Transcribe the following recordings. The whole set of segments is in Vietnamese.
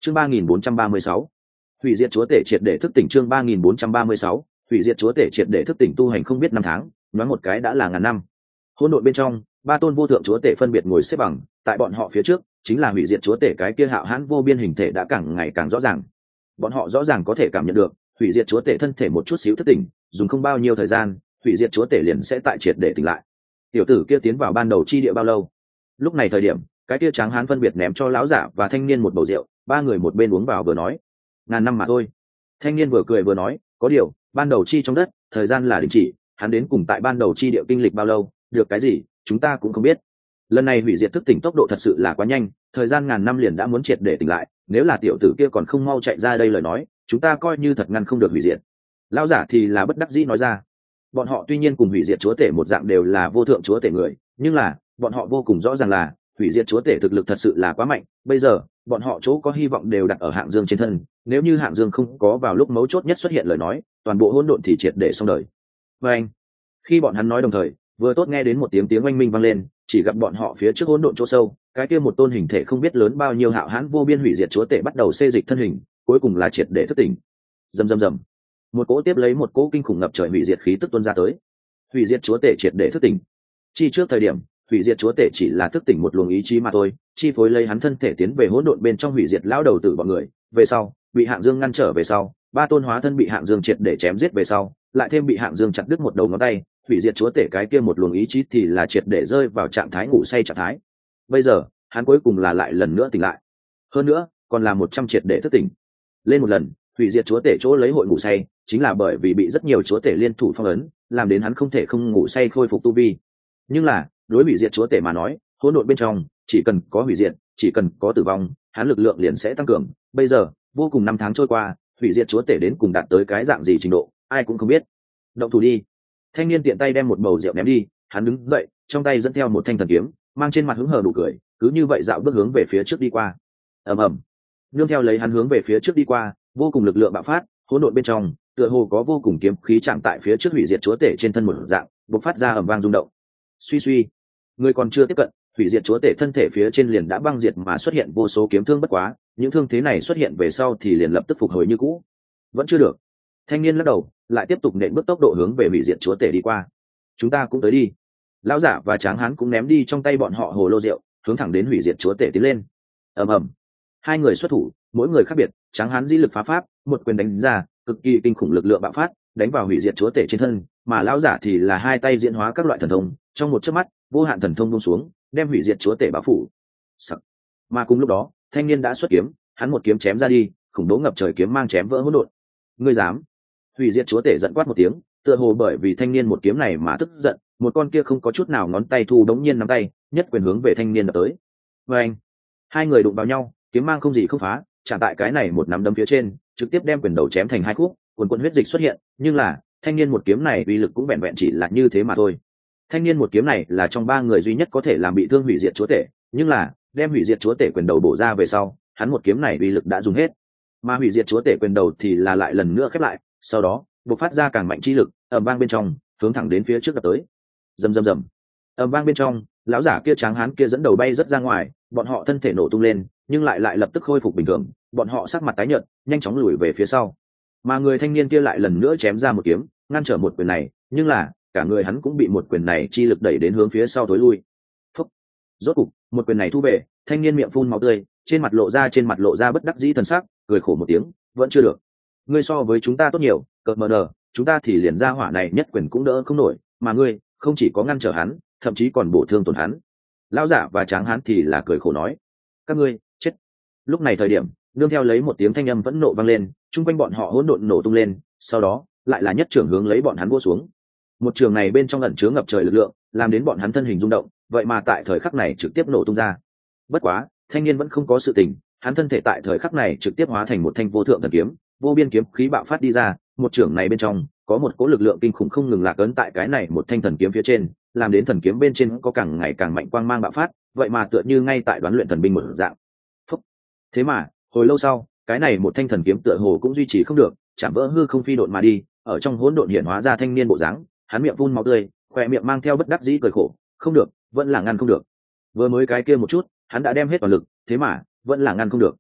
Chương 3436. Hủy diệt chúa tể triệt để thức tỉnh. Chương 3436. Hủy diệt chúa tể triệt để thức tỉnh. Tu hành không biết năm tháng, nói một cái đã là ngàn năm. Hỗn độn bên trong, ba tôn vô thượng chúa tể phân biệt ngồi xếp bằng, tại bọn họ phía trước chính là hủy diệt chúa tể cái kia hạo hãn vô biên hình thể đã càng ngày càng rõ ràng. Bọn họ rõ ràng có thể cảm nhận được hủy diệt chúa tể thân thể một chút xíu thức tỉnh, dùng không bao nhiêu thời gian, hủy diệt chúa tể liền sẽ tại triệt để tỉnh lại. Tiểu tử kia tiến vào ban đầu chi địa bao lâu? Lúc này thời điểm, cái kia tráng hán phân biệt ném cho lão giả và thanh niên một bầu rượu, ba người một bên uống vào vừa nói, ngàn năm mà thôi. Thanh niên vừa cười vừa nói, có điều ban đầu chi trong đất thời gian là đình chỉ, hắn đến cùng tại ban đầu chi địa kinh lịch bao lâu, được cái gì chúng ta cũng không biết. Lần này hủy diệt thức tỉnh tốc độ thật sự là quá nhanh, thời gian ngàn năm liền đã muốn triệt để tỉnh lại, nếu là tiểu tử kia còn không mau chạy ra đây lời nói, chúng ta coi như thật ngăn không được hủy diệt. Lão giả thì là bất đắc dĩ nói ra, bọn họ tuy nhiên cùng hủy diệt chúa tể một dạng đều là vô thượng chúa tể người, nhưng là bọn họ vô cùng rõ ràng là hủy diệt chúa tể thực lực thật sự là quá mạnh. Bây giờ bọn họ chỗ có hy vọng đều đặt ở Hạng Dương trên thân, nếu như Hạng Dương không có vào lúc mấu chốt nhất xuất hiện lời nói, toàn bộ hỗn độn thì triệt để xong đời. Và anh, khi bọn hắn nói đồng thời, vừa tốt nghe đến một tiếng oanh minh vang lên, chỉ gặp bọn họ phía trước hỗn độn chỗ sâu, cái kia một tôn hình thể không biết lớn bao nhiêu hạo hãn vô biên hủy diệt chúa tể bắt đầu xê dịch thân hình, cuối cùng là triệt để thức tỉnh. Rầm rầm rầm, một cỗ tiếp lấy một cỗ kinh khủng ngập trời hủy diệt khí tức tuôn ra tới. Hủy diệt chúa tể triệt để thức tỉnh. Chi trước thời điểm, hủy diệt chúa tể chỉ là thức tỉnh một luồng ý chí mà thôi, chi phối lấy hắn thân thể tiến về hỗn độn bên trong hủy diệt lão đầu tử bọn người. Về sau bị Hạng Dương ngăn trở về sau, ba tôn hóa thân bị Hạng Dương triệt để chém giết về sau, lại thêm bị Hạng Dương chặt đứt một đầu ngón tay, hủy diệt chúa tể cái kia một luồng ý chí thì là triệt để rơi vào trạng thái ngủ say trạng thái. Bây giờ hắn cuối cùng là lại lần nữa tỉnh lại, hơn nữa còn là 100 triệt để thức tỉnh. Lên một lần hủy diệt chúa tể chỗ lấy hội ngủ say, chính là bởi vì bị rất nhiều chúa tể liên thủ phong ấn, làm đến hắn không thể không ngủ say khôi phục tu vi. Nhưng là đối hủy diệt chúa tể mà nói, hỗn độn bên trong chỉ cần có hủy diệt, chỉ cần có tử vong, hắn lực lượng liền sẽ tăng cường. Bây giờ vô cùng năm tháng trôi qua, hủy diệt chúa tể đến cùng đạt tới cái dạng gì trình độ, ai cũng không biết. Động thủ đi. Thanh niên tiện tay đem một bầu rượu ném đi, hắn đứng dậy, trong tay dẫn theo một thanh thần kiếm, mang trên mặt hứng hờ nụ cười, cứ như vậy dạo bước hướng về phía trước đi qua. Ầm ầm. Nương theo lấy hắn hướng về phía trước đi qua, vô cùng lực lượng bạo phát, hỗn độn bên trong tựa hồ có vô cùng kiếm khí chạm tại phía trước hủy diệt chúa tể trên thân một dạng, bộc phát ra ầm vang rung động. Suy suy, người còn chưa tiếp cận, hủy diệt chúa tể thân thể phía trên liền đã băng diệt mà xuất hiện vô số kiếm thương, bất quá những thương thế này xuất hiện về sau thì liền lập tức phục hồi như cũ. Vẫn chưa được. Thanh niên lắc đầu, lại tiếp tục nện bước tốc độ hướng về hủy diệt chúa tể đi qua. Chúng ta cũng tới đi. Lão giả và tráng hán cũng ném đi trong tay bọn họ hồ lô rượu, hướng thẳng đến hủy diệt chúa tể tiến lên. Ầm ầm. Hai người xuất thủ, mỗi người khác biệt, tráng hán dĩ lực phá pháp, một quyền đánh ra, cực kỳ kinh khủng lực lượng bạo phát, đánh vào hủy diệt chúa tể trên thân, mà lão giả thì là hai tay diễn hóa các loại thần thông, trong một chớp mắt, vô hạn thần thông buông xuống, đem hủy diệt chúa tể bao phủ. Sắc. Mà cùng lúc đó, thanh niên đã xuất kiếm, hắn một kiếm chém ra đi, khủng bố ngập trời kiếm mang chém vỡ hỗn độn. Ngươi dám? Hủy diệt chúa tể giận quát một tiếng, tựa hồ bởi vì thanh niên một kiếm này mà tức giận, một con kia không có chút nào ngón tay thu đống nhiên nắm tay, nhất quyền hướng về thanh niên đập tới. Và anh, hai người đụng vào nhau, kiếm mang không gì không phá, chạm tại cái này một nắm đấm phía trên, trực tiếp đem quyền đầu chém thành hai khúc, cuồn cuộn huyết dịch xuất hiện. Nhưng là thanh niên một kiếm này uy lực cũng vẹn vẹn chỉ là như thế mà thôi. Thanh niên một kiếm này là trong ba người duy nhất có thể làm bị thương hủy diệt chúa tể, nhưng là đem hủy diệt chúa tể quyền đầu bổ ra về sau, hắn một kiếm này uy lực đã dùng hết, mà hủy diệt chúa tể quyền đầu thì là lại lần nữa khép lại, sau đó bộc phát ra càng mạnh chi lực, ầm vang bên trong hướng thẳng đến phía trước đập tới. Rầm rầm rầm, ầm vang bên trong, lão giả kia tráng hán kia dẫn đầu bay rất ra ngoài, bọn họ thân thể nổ tung lên, nhưng lại lập tức khôi phục bình thường, bọn họ sắc mặt tái nhợt, nhanh chóng lùi về phía sau. Mà người thanh niên kia lại lần nữa chém ra một kiếm, ngăn trở một quyền này, nhưng là cả người hắn cũng bị một quyền này chi lực đẩy đến hướng phía sau tối lui. Phúc. Rốt cục một quyền này thu về, thanh niên miệng phun máu tươi, trên mặt lộ ra bất đắc dĩ thần sắc, cười khổ một tiếng, vẫn chưa được. Ngươi so với chúng ta tốt nhiều, cợt mờ nở, chúng ta thì liền ra hỏa này nhất quyền cũng đỡ không nổi, mà ngươi không chỉ có ngăn trở hắn, thậm chí còn bổ thương tổn hắn. Lão giả và tráng hán thì là cười khổ nói, các ngươi chết. Lúc này thời điểm, nương theo lấy một tiếng thanh âm vẫn nộ vang lên, chung quanh bọn họ hỗn độn nổ tung lên, sau đó lại là nhất trưởng hướng lấy bọn hắn vỗ xuống. Một trường này bên trong ẩn chứa ngập trời lực lượng, làm đến bọn hắn thân hình rung động, vậy mà tại thời khắc này trực tiếp nổ tung ra. Bất quá thanh niên vẫn không có sự tình, hắn thân thể tại thời khắc này trực tiếp hóa thành một thanh vô thượng thần kiếm, vô biên kiếm khí bạo phát đi ra. Một trưởng này bên trong có một cỗ lực lượng kinh khủng không ngừng lạc ấn tại cái này một thanh thần kiếm phía trên, làm đến thần kiếm bên trên có càng ngày càng mạnh quang mang bạo phát, vậy mà tựa như ngay tại đoán luyện thần binh một dạng. Phúc. Thế mà hồi lâu sau, cái này một thanh thần kiếm tựa hồ cũng duy trì không được, chạm vỡ hư không phi độn mà đi, ở trong hỗn độn hiện hóa ra thanh niên bộ dáng, hắn miệng phun máu tươi, khỏe miệng mang theo bất đắc dĩ cười khổ, không được, vẫn là ngăn không được. Vừa mới cái kia một chút, hắn đã đem hết toàn lực, thế mà vẫn là ngăn không được.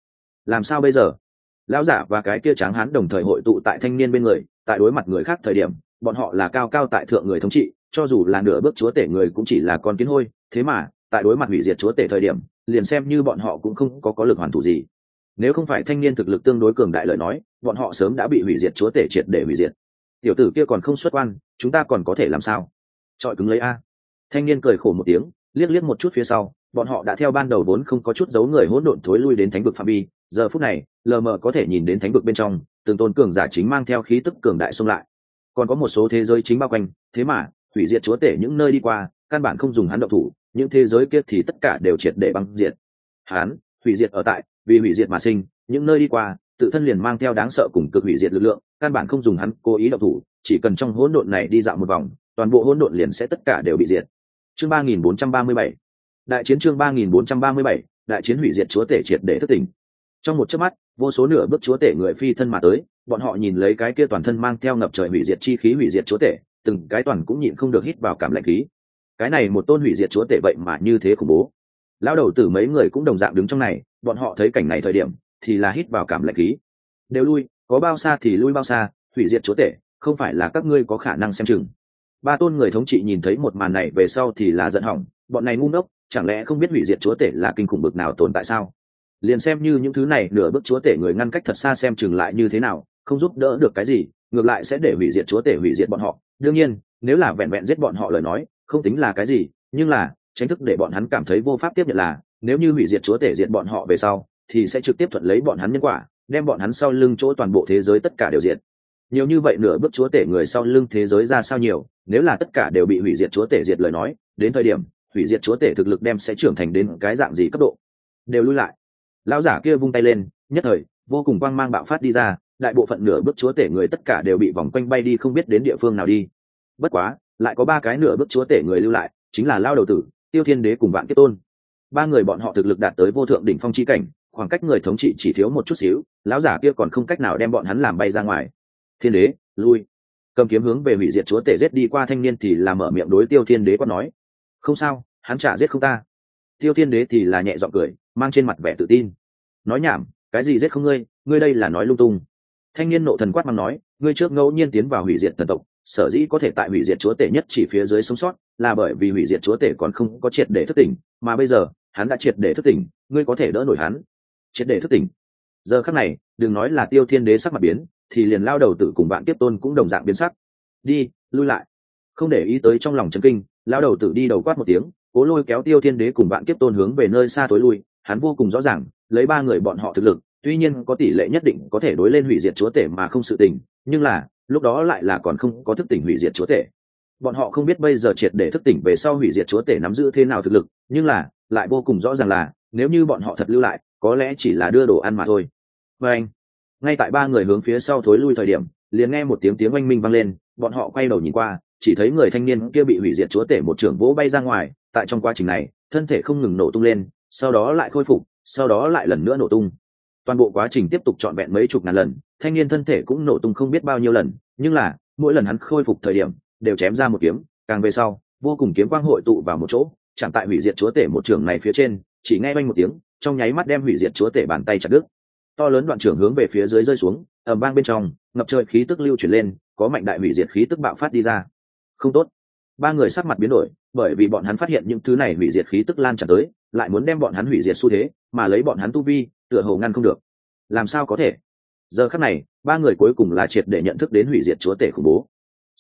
làm sao bây giờ? Lão giả và cái kia tráng hán đồng thời hội tụ tại thanh niên bên người, tại đối mặt người khác thời điểm, bọn họ là cao cao tại thượng người thống trị, cho dù là nửa bước chúa tể người cũng chỉ là con kiến hôi, thế mà tại đối mặt hủy diệt chúa tể thời điểm, liền xem như bọn họ cũng không có lực hoàn thủ gì. Nếu không phải thanh niên thực lực tương đối cường đại lời nói, bọn họ sớm đã bị hủy diệt chúa tể triệt để hủy diệt. Tiểu tử kia còn không xuất quan, chúng ta còn có thể làm sao? Trọi cứng lấy a. Thanh niên cười khổ một tiếng, liếc liếc một chút phía sau, bọn họ đã theo ban đầu vốn không có chút dấu người hỗn độn thối lui đến thánh vực phạm vi, giờ phút này, lờ mờ có thể nhìn đến thánh vực bên trong, từng tôn cường giả chính mang theo khí tức cường đại xông lại. Còn có một số thế giới chính bao quanh, thế mà, hủy diệt chúa tể những nơi đi qua, căn bản không dùng hắn động thủ, những thế giới kia thì tất cả đều triệt để băng diệt. Hắn, hủy diệt ở tại, vì hủy diệt mà sinh, những nơi đi qua, tự thân liền mang theo đáng sợ cùng cực hủy diệt lực lượng, căn bản không dùng hắn cố ý động thủ, chỉ cần trong hỗn độn này đi dạo một vòng, toàn bộ hỗn độn liền sẽ tất cả đều bị diệt. Chương 3437. Đại chiến chương 3437, đại chiến hủy diệt chúa tể triệt để thức tỉnh. Trong một chớp mắt, vô số nửa bước chúa tể người phi thân mà tới, bọn họ nhìn lấy cái kia toàn thân mang theo ngập trời hủy diệt chi khí hủy diệt chúa tể, từng cái toàn cũng nhịn không được hít vào cảm lạnh khí. Cái này một tôn hủy diệt chúa tể vậy mà như thế khủng bố. Lão đầu tử mấy người cũng đồng dạng đứng trong này, bọn họ thấy cảnh này thời điểm thì là hít vào cảm lạnh khí. Đều lui, có bao xa thì lui bao xa, hủy diệt chúa tể, không phải là các ngươi có khả năng xem chừng. Ba tôn người thống trị nhìn thấy một màn này về sau thì là giận hỏng, bọn này ngu ngốc, chẳng lẽ không biết hủy diệt chúa tể là kinh khủng bực nào tồn tại sao? Liền xem như những thứ này nửa bước chúa tể người ngăn cách thật xa xem chừng lại như thế nào, không giúp đỡ được cái gì, ngược lại sẽ để hủy diệt chúa tể hủy diệt bọn họ. Đương nhiên, nếu là vẹn vẹn giết bọn họ lời nói, không tính là cái gì, nhưng là tránh thức để bọn hắn cảm thấy vô pháp tiếp nhận là, nếu như hủy diệt chúa tể diệt bọn họ về sau, thì sẽ trực tiếp thuận lấy bọn hắn nhân quả, đem bọn hắn sau lưng chỗ toàn bộ thế giới tất cả đều diệt. Nhiều như vậy nửa bước chúa tể người sau lưng thế giới ra sao nhiều, nếu là tất cả đều bị hủy diệt chúa tể diệt lời nói, đến thời điểm hủy diệt chúa tể thực lực đem sẽ trưởng thành đến cái dạng gì cấp độ. Đều lui lại. Lão giả kia vung tay lên, nhất thời vô cùng quang mang bạo phát đi ra, đại bộ phận nửa bước chúa tể người tất cả đều bị vòng quanh bay đi không biết đến địa phương nào đi. Bất quá, lại có ba cái nửa bước chúa tể người lưu lại, chính là Lao đầu tử, Tiêu Thiên Đế cùng Vạn Kiếp Tôn. Ba người bọn họ thực lực đạt tới vô thượng đỉnh phong chi cảnh, khoảng cách người thống trị chỉ thiếu một chút xíu, lão giả kia còn không cách nào đem bọn hắn làm bay ra ngoài. Thiên Đế, lui. Cầm kiếm hướng về hủy diệt chúa tể giết đi qua thanh niên thì là mở miệng đối Tiêu Thiên Đế quát nói: "Không sao, hắn chả giết không ta." Tiêu Thiên Đế thì là nhẹ giọng cười, mang trên mặt vẻ tự tin. Nói nhảm, cái gì giết không ngươi, ngươi đây là nói lung tung. Thanh niên nộ thần quát mắng nói: "Ngươi trước ngẫu nhiên tiến vào hủy diệt thần tộc, sở dĩ có thể tại hủy diệt chúa tể nhất chỉ phía dưới sống sót, là bởi vì hủy diệt chúa tể còn không có triệt để thức tỉnh, mà bây giờ hắn đã triệt để thức tỉnh, ngươi có thể đỡ nổi hắn." Triệt để thức tỉnh. Giờ khắc này, đừng nói là Tiêu Thiên Đế sắc mặt biến, thì liền Lao đầu tử cùng Vạn Kiếp Tôn cũng đồng dạng biến sắc. Đi, lui lại. Không để ý tới trong lòng chấn kinh, Lao đầu tử đi đầu quát một tiếng, cố lôi kéo Tiêu Thiên Đế cùng Vạn Kiếp Tôn hướng về nơi xa tối lui. Hắn vô cùng rõ ràng, lấy ba người bọn họ thực lực, tuy nhiên có tỷ lệ nhất định có thể đối lên hủy diệt chúa tể mà không sự tình, nhưng là lúc đó lại là còn không có thức tỉnh hủy diệt chúa tể. Bọn họ không biết bây giờ triệt để thức tỉnh về sau hủy diệt chúa tể nắm giữ thế nào thực lực, nhưng là lại vô cùng rõ ràng là nếu như bọn họ thật lưu lại, có lẽ chỉ là đưa đồ ăn mà thôi. Và anh, ngay tại ba người hướng phía sau thối lui thời điểm, liền nghe một tiếng oanh minh vang lên, bọn họ quay đầu nhìn qua, chỉ thấy người thanh niên kia bị hủy diệt chúa tể một trưởng vỗ bay ra ngoài. Tại trong quá trình này, thân thể không ngừng nổ tung lên, sau đó lại khôi phục, sau đó lại lần nữa nổ tung. Toàn bộ quá trình tiếp tục trọn vẹn mấy chục ngàn lần, thanh niên thân thể cũng nổ tung không biết bao nhiêu lần, nhưng là mỗi lần hắn khôi phục thời điểm đều chém ra một kiếm, càng về sau vô cùng kiếm quang hội tụ vào một chỗ, chạm tại hủy diệt chúa tể một trường này phía trên, chỉ nghe vang một tiếng, trong nháy mắt đem hủy diệt chúa tể bàn tay chặt đứt. To lớn đoạn trưởng hướng về phía dưới rơi xuống, ầm vang bên trong ngập trời khí tức lưu chuyển lên, có mạnh đại hủy diệt khí tức bạo phát đi ra. Không tốt. Ba người sắc mặt biến đổi, bởi vì bọn hắn phát hiện những thứ này hủy diệt khí tức lan tràn tới, lại muốn đem bọn hắn hủy diệt xu thế, mà lấy bọn hắn tu vi, tựa hồ ngăn không được. Làm sao có thể? Giờ khắc này, ba người cuối cùng là triệt để nhận thức đến hủy diệt chúa tể khủng bố.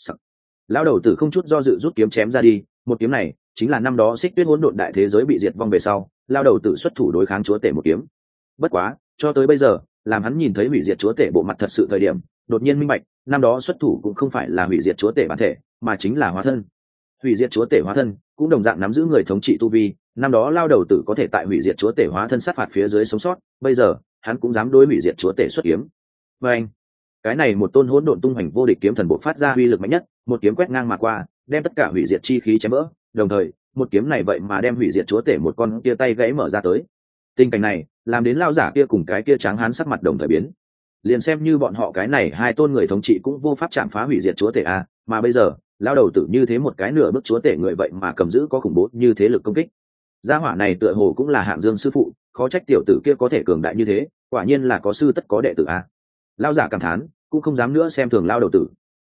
Lão đầu tử không chút do dự rút kiếm chém ra đi, một kiếm này chính là năm đó Xích Tuyết hỗn độn đại thế giới bị diệt vong về sau, lão đầu tử xuất thủ đối kháng chúa tể một kiếm. Bất quá, cho tới bây giờ, làm hắn nhìn thấy hủy diệt chúa tể bộ mặt thật sự thời điểm, đột nhiên minh bạch, năm đó xuất thủ cũng không phải là hủy diệt chúa tể bản thể, mà chính là hóa thân. Hủy diệt chúa tể hóa thân cũng đồng dạng nắm giữ người thống trị tu vi, năm đó lao đầu tử có thể tại hủy diệt chúa tể hóa thân sát phạt phía dưới sống sót, bây giờ hắn cũng dám đối hủy diệt chúa tể xuất kiếm. Và anh, cái này một tôn hỗn độn tung hoành vô địch kiếm thần bộ phát ra uy lực mạnh nhất, một kiếm quét ngang mà qua, đem tất cả hủy diệt chi khí chém vỡ, đồng thời một kiếm này vậy mà đem hủy diệt chúa tể một con kia tay gãy mở ra tới. Tình cảnh này làm đến lao giả kia cùng cái kia tráng hán sắc mặt đồng thời biến, liền xem như bọn họ cái này hai tôn người thống trị cũng vô pháp chạm phá hủy diệt chúa tể a, mà bây giờ lao đầu tử như thế một cái nửa bước chúa tể người vậy mà cầm giữ có khủng bố như thế lực công kích. Gia hỏa này tựa hồ cũng là hạng dương sư phụ, khó trách tiểu tử kia có thể cường đại như thế, quả nhiên là có sư tất có đệ tử a. Lao giả cảm thán, cũng không dám nữa xem thường lao đầu tử.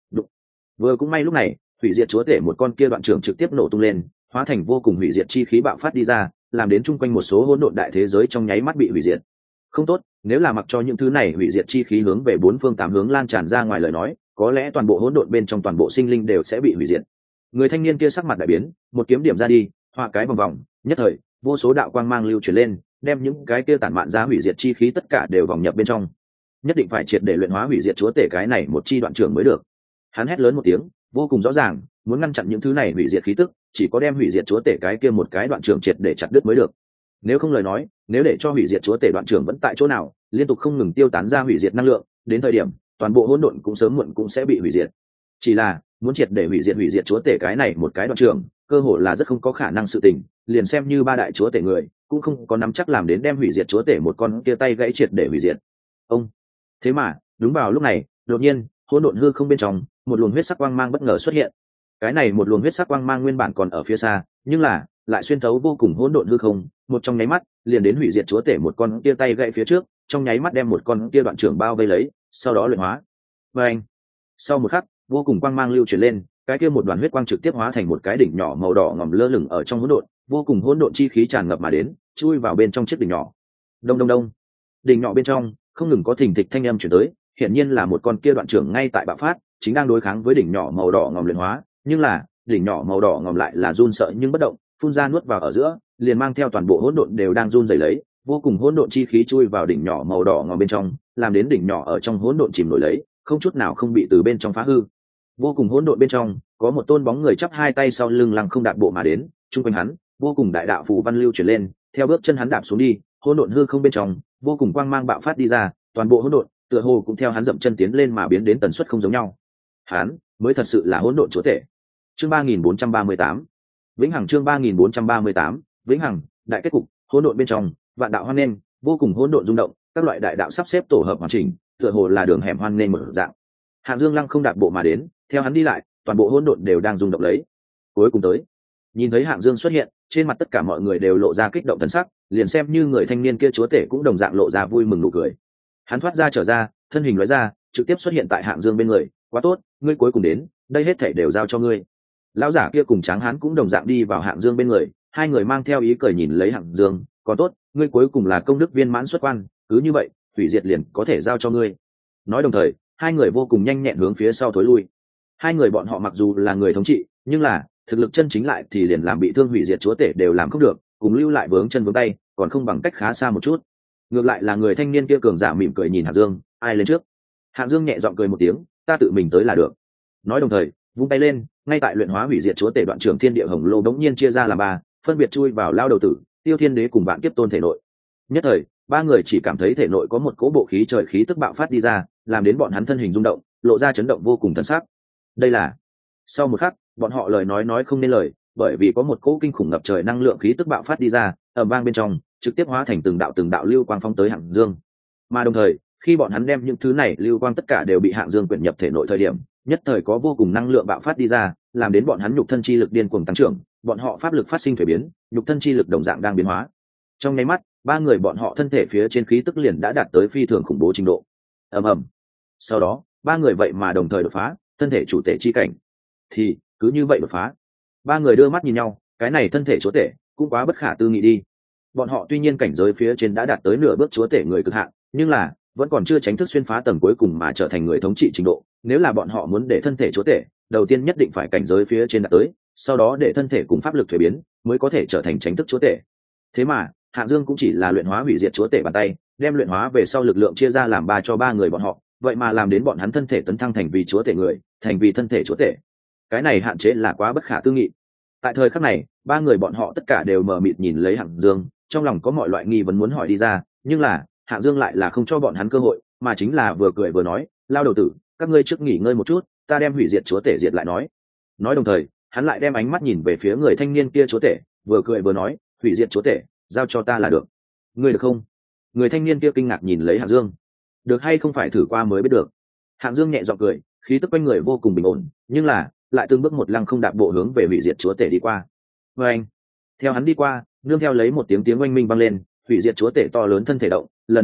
Vừa cũng may lúc này hủy diệt chúa tể một con kia đoạn trưởng trực tiếp nổ tung lên, hóa thành vô cùng hủy diệt chi khí bạo phát đi ra, làm đến chung quanh một số hỗn độn đại thế giới trong nháy mắt bị hủy diệt. Không tốt, nếu là mặc cho những thứ này hủy diệt chi khí hướng về bốn phương tám hướng lan tràn ra ngoài lời nói, có lẽ toàn bộ hỗn độn bên trong toàn bộ sinh linh đều sẽ bị hủy diệt. Người thanh niên kia sắc mặt đại biến, một kiếm điểm ra đi, hoa cái vòng vòng, nhất thời vô số đạo quang mang lưu chuyển lên, đem những cái kia tản mạn ra hủy diệt chi khí tất cả đều vòng nhập bên trong. Nhất định phải triệt để luyện hóa hủy diệt chúa tể cái này một chi đoạn trưởng mới được. Hắn hét lớn một tiếng, vô cùng rõ ràng, muốn ngăn chặn những thứ này hủy diệt khí tức, chỉ có đem hủy diệt chúa tể cái kia một cái đoạn trưởng triệt để chặt đứt mới được. Nếu không lời nói, nếu để cho hủy diệt chúa tể đoạn trưởng vẫn tại chỗ nào, liên tục không ngừng tiêu tán ra hủy diệt năng lượng, đến thời điểm toàn bộ hỗn độn cũng sớm muộn cũng sẽ bị hủy diệt. Chỉ là muốn triệt để hủy diệt chúa tể cái này một cái đoạn trưởng, cơ hội là rất không có khả năng sự tình, liền xem như ba đại chúa tể người cũng không có nắm chắc làm đến đem hủy diệt chúa tể một con kia tay gãy triệt để hủy diệt. Ông thế mà đúng vào lúc này, đột nhiên hỗn độn hư không bên trong một luồng huyết sắc quang mang bất ngờ xuất hiện. Cái này một luồng huyết sắc quang mang nguyên bản còn ở phía xa, nhưng là lại xuyên thấu vô cùng hỗn độn hư không, một trong nháy mắt liền đến hủy diệt chúa tể một con kia tay gãy phía trước, trong nháy mắt đem một con kia đoạn trưởng bao vây lấy, sau đó luyện hóa. Và anh sau một khắc, vô cùng quang mang lưu chuyển lên, cái kia một đoàn huyết quang trực tiếp hóa thành một cái đỉnh nhỏ màu đỏ ngòm lơ lửng ở trong hỗn độn, vô cùng hỗn độn chi khí tràn ngập mà đến, chui vào bên trong chiếc đỉnh nhỏ. Đông đông đông, đỉnh nhỏ bên trong không ngừng có thình thịch thanh âm chuyển tới, hiển nhiên là một con kia đoạn trưởng ngay tại bạo phát, chính đang đối kháng với đỉnh nhỏ màu đỏ ngòm luyện hóa, nhưng là đỉnh nhỏ màu đỏ ngòm lại là run sợ nhưng bất động, phun ra nuốt vào ở giữa, liền mang theo toàn bộ hỗn độn đều đang run rẩy lấy, vô cùng hỗn độn chi khí chui vào đỉnh nhỏ màu đỏ ngòm bên trong, làm đến đỉnh nhỏ ở trong hỗn độn chìm nổi lấy, không chút nào không bị từ bên trong phá hư. Vô cùng hỗn độn bên trong có một tôn bóng người chắp hai tay sau lưng lăng không đạp bộ mà đến, chung quanh hắn vô cùng đại đạo phù văn lưu chuyển lên, theo bước chân hắn đạp xuống đi, hỗn độn hư không bên trong vô cùng quang mang bạo phát đi ra, toàn bộ hỗn độn tựa hồ cũng theo hắn dậm chân tiến lên mà biến đến tần suất không giống nhau. Hắn mới thật sự là hỗn độn chúa tể. Chương 3438 Vĩnh Hằng, chương 3438 Vĩnh Hằng, đại kết cục, hỗn độn bên trong, vạn đạo hoan nghênh, vô cùng hỗn độn rung động, các loại đại đạo sắp xếp tổ hợp hoàn chỉnh, tựa hồ là đường hẻm hoan nghênh mở dạng. Hạng Dương lăng không đạp bộ mà đến, theo hắn đi lại, toàn bộ hỗn độn đều đang rung động lấy. Cuối cùng tới, nhìn thấy Hạng Dương xuất hiện, trên mặt tất cả mọi người đều lộ ra kích động thần sắc, liền xem như người thanh niên kia chúa tể cũng đồng dạng lộ ra vui mừng nụ cười. Hắn thoát ra trở ra, thân hình lóe ra, trực tiếp xuất hiện tại Hạng Dương bên người. Quá tốt, ngươi cuối cùng đến, đây hết thảy đều giao cho ngươi. Lão giả kia cùng Tráng Hán cũng đồng dạng đi vào Hạng Dương bên người, hai người mang theo ý cười nhìn lấy Hạng Dương. Còn tốt, ngươi cuối cùng là công đức viên mãn xuất quan, cứ như vậy, hủy diệt liền có thể giao cho ngươi. Nói đồng thời, hai người vô cùng nhanh nhẹn hướng phía sau thối lui. Hai người bọn họ mặc dù là người thống trị, nhưng là thực lực chân chính lại thì liền làm bị thương hủy diệt chúa tể đều làm không được, cùng lưu lại vướng chân vướng tay, còn không bằng cách khá xa một chút. Ngược lại là người thanh niên kia cường giả mỉm cười nhìn Hạng Dương, ai lên trước? Hạng Dương nhẹ giọng cười một tiếng, ta tự mình tới là được. Nói đồng thời, vung tay lên, ngay tại luyện hóa hủy diệt chúa tể đoạn trưởng thiên địa hồng lô đống nhiên chia ra làm ba, phân biệt chui vào lao đầu tử, Tiêu Thiên Đế cùng Vạn Kiếp Tôn thể nội. Nhất thời, ba người chỉ cảm thấy thể nội có một cỗ bộ khí trời khí tức bạo phát đi ra, làm đến bọn hắn thân hình rung động, lộ ra chấn động vô cùng thần sắc. Đây là. Sau một khắc, bọn họ lời nói không nên lời, bởi vì có một cỗ kinh khủng ngập trời năng lượng khí tức bạo phát đi ra, ầm vang bên trong, trực tiếp hóa thành từng đạo lưu quang phóng tới Hạng Dương. Mà đồng thời, khi bọn hắn đem những thứ này lưu quang tất cả đều bị Hạng Dương quyển nhập thể nội thời điểm, nhất thời có vô cùng năng lượng bạo phát đi ra, làm đến bọn hắn nhục thân chi lực điên cuồng tăng trưởng, bọn họ pháp lực phát sinh thay biến, nhục thân chi lực đồng dạng đang biến hóa. Trong nháy mắt, ba người bọn họ thân thể phía trên khí tức liền đã đạt tới phi thường khủng bố trình độ. Ầm ầm. Sau đó, ba người vậy mà đồng thời đột phá, thân thể chủ tể chi cảnh. Thì cứ như vậy đột phá. Ba người đưa mắt nhìn nhau, cái này thân thể chúa tể cũng quá bất khả tư nghị đi. Bọn họ tuy nhiên cảnh giới phía trên đã đạt tới nửa bước chúa tể người cực hạn, nhưng là vẫn còn chưa tránh thức xuyên phá tầng cuối cùng mà trở thành người thống trị trình độ. Nếu là bọn họ muốn để thân thể chúa tể, đầu tiên nhất định phải cảnh giới phía trên đạt tới, sau đó để thân thể cùng pháp lực thuế biến, mới có thể trở thành tránh thức chúa tể. Thế mà Hạng Dương cũng chỉ là luyện hóa hủy diệt chúa tể bàn tay, đem luyện hóa về sau lực lượng chia ra làm ba cho ba người bọn họ, vậy mà làm đến bọn hắn thân thể tấn thăng thành vì chúa tể người, thành vì thân thể chúa tể. Cái này hạn chế là quá bất khả tư nghị. Tại thời khắc này, ba người bọn họ tất cả đều mờ mịt nhìn lấy Hạng Dương, trong lòng có mọi loại nghi vấn muốn hỏi đi ra, nhưng là Hạng Dương lại là không cho bọn hắn cơ hội, mà chính là vừa cười vừa nói, lao đầu tử, các ngươi trước nghỉ ngơi một chút, ta đem hủy diệt chúa tể diệt lại nói. Nói đồng thời, hắn lại đem ánh mắt nhìn về phía người thanh niên kia chúa tể, vừa cười vừa nói, hủy diệt chúa tể, giao cho ta là được. Ngươi được không? Người thanh niên kia kinh ngạc nhìn lấy Hạng Dương. Được hay không phải thử qua mới biết được. Hạng Dương nhẹ giọng cười, khí tức quanh người vô cùng bình ổn, nhưng là lại từng bước một lăng không đạp bộ hướng về hủy diệt chúa tể đi qua. Và anh, theo hắn đi qua, nương theo lấy một tiếng oanh minh vang lên, hủy diệt chúa tể to lớn thân thể động, lần này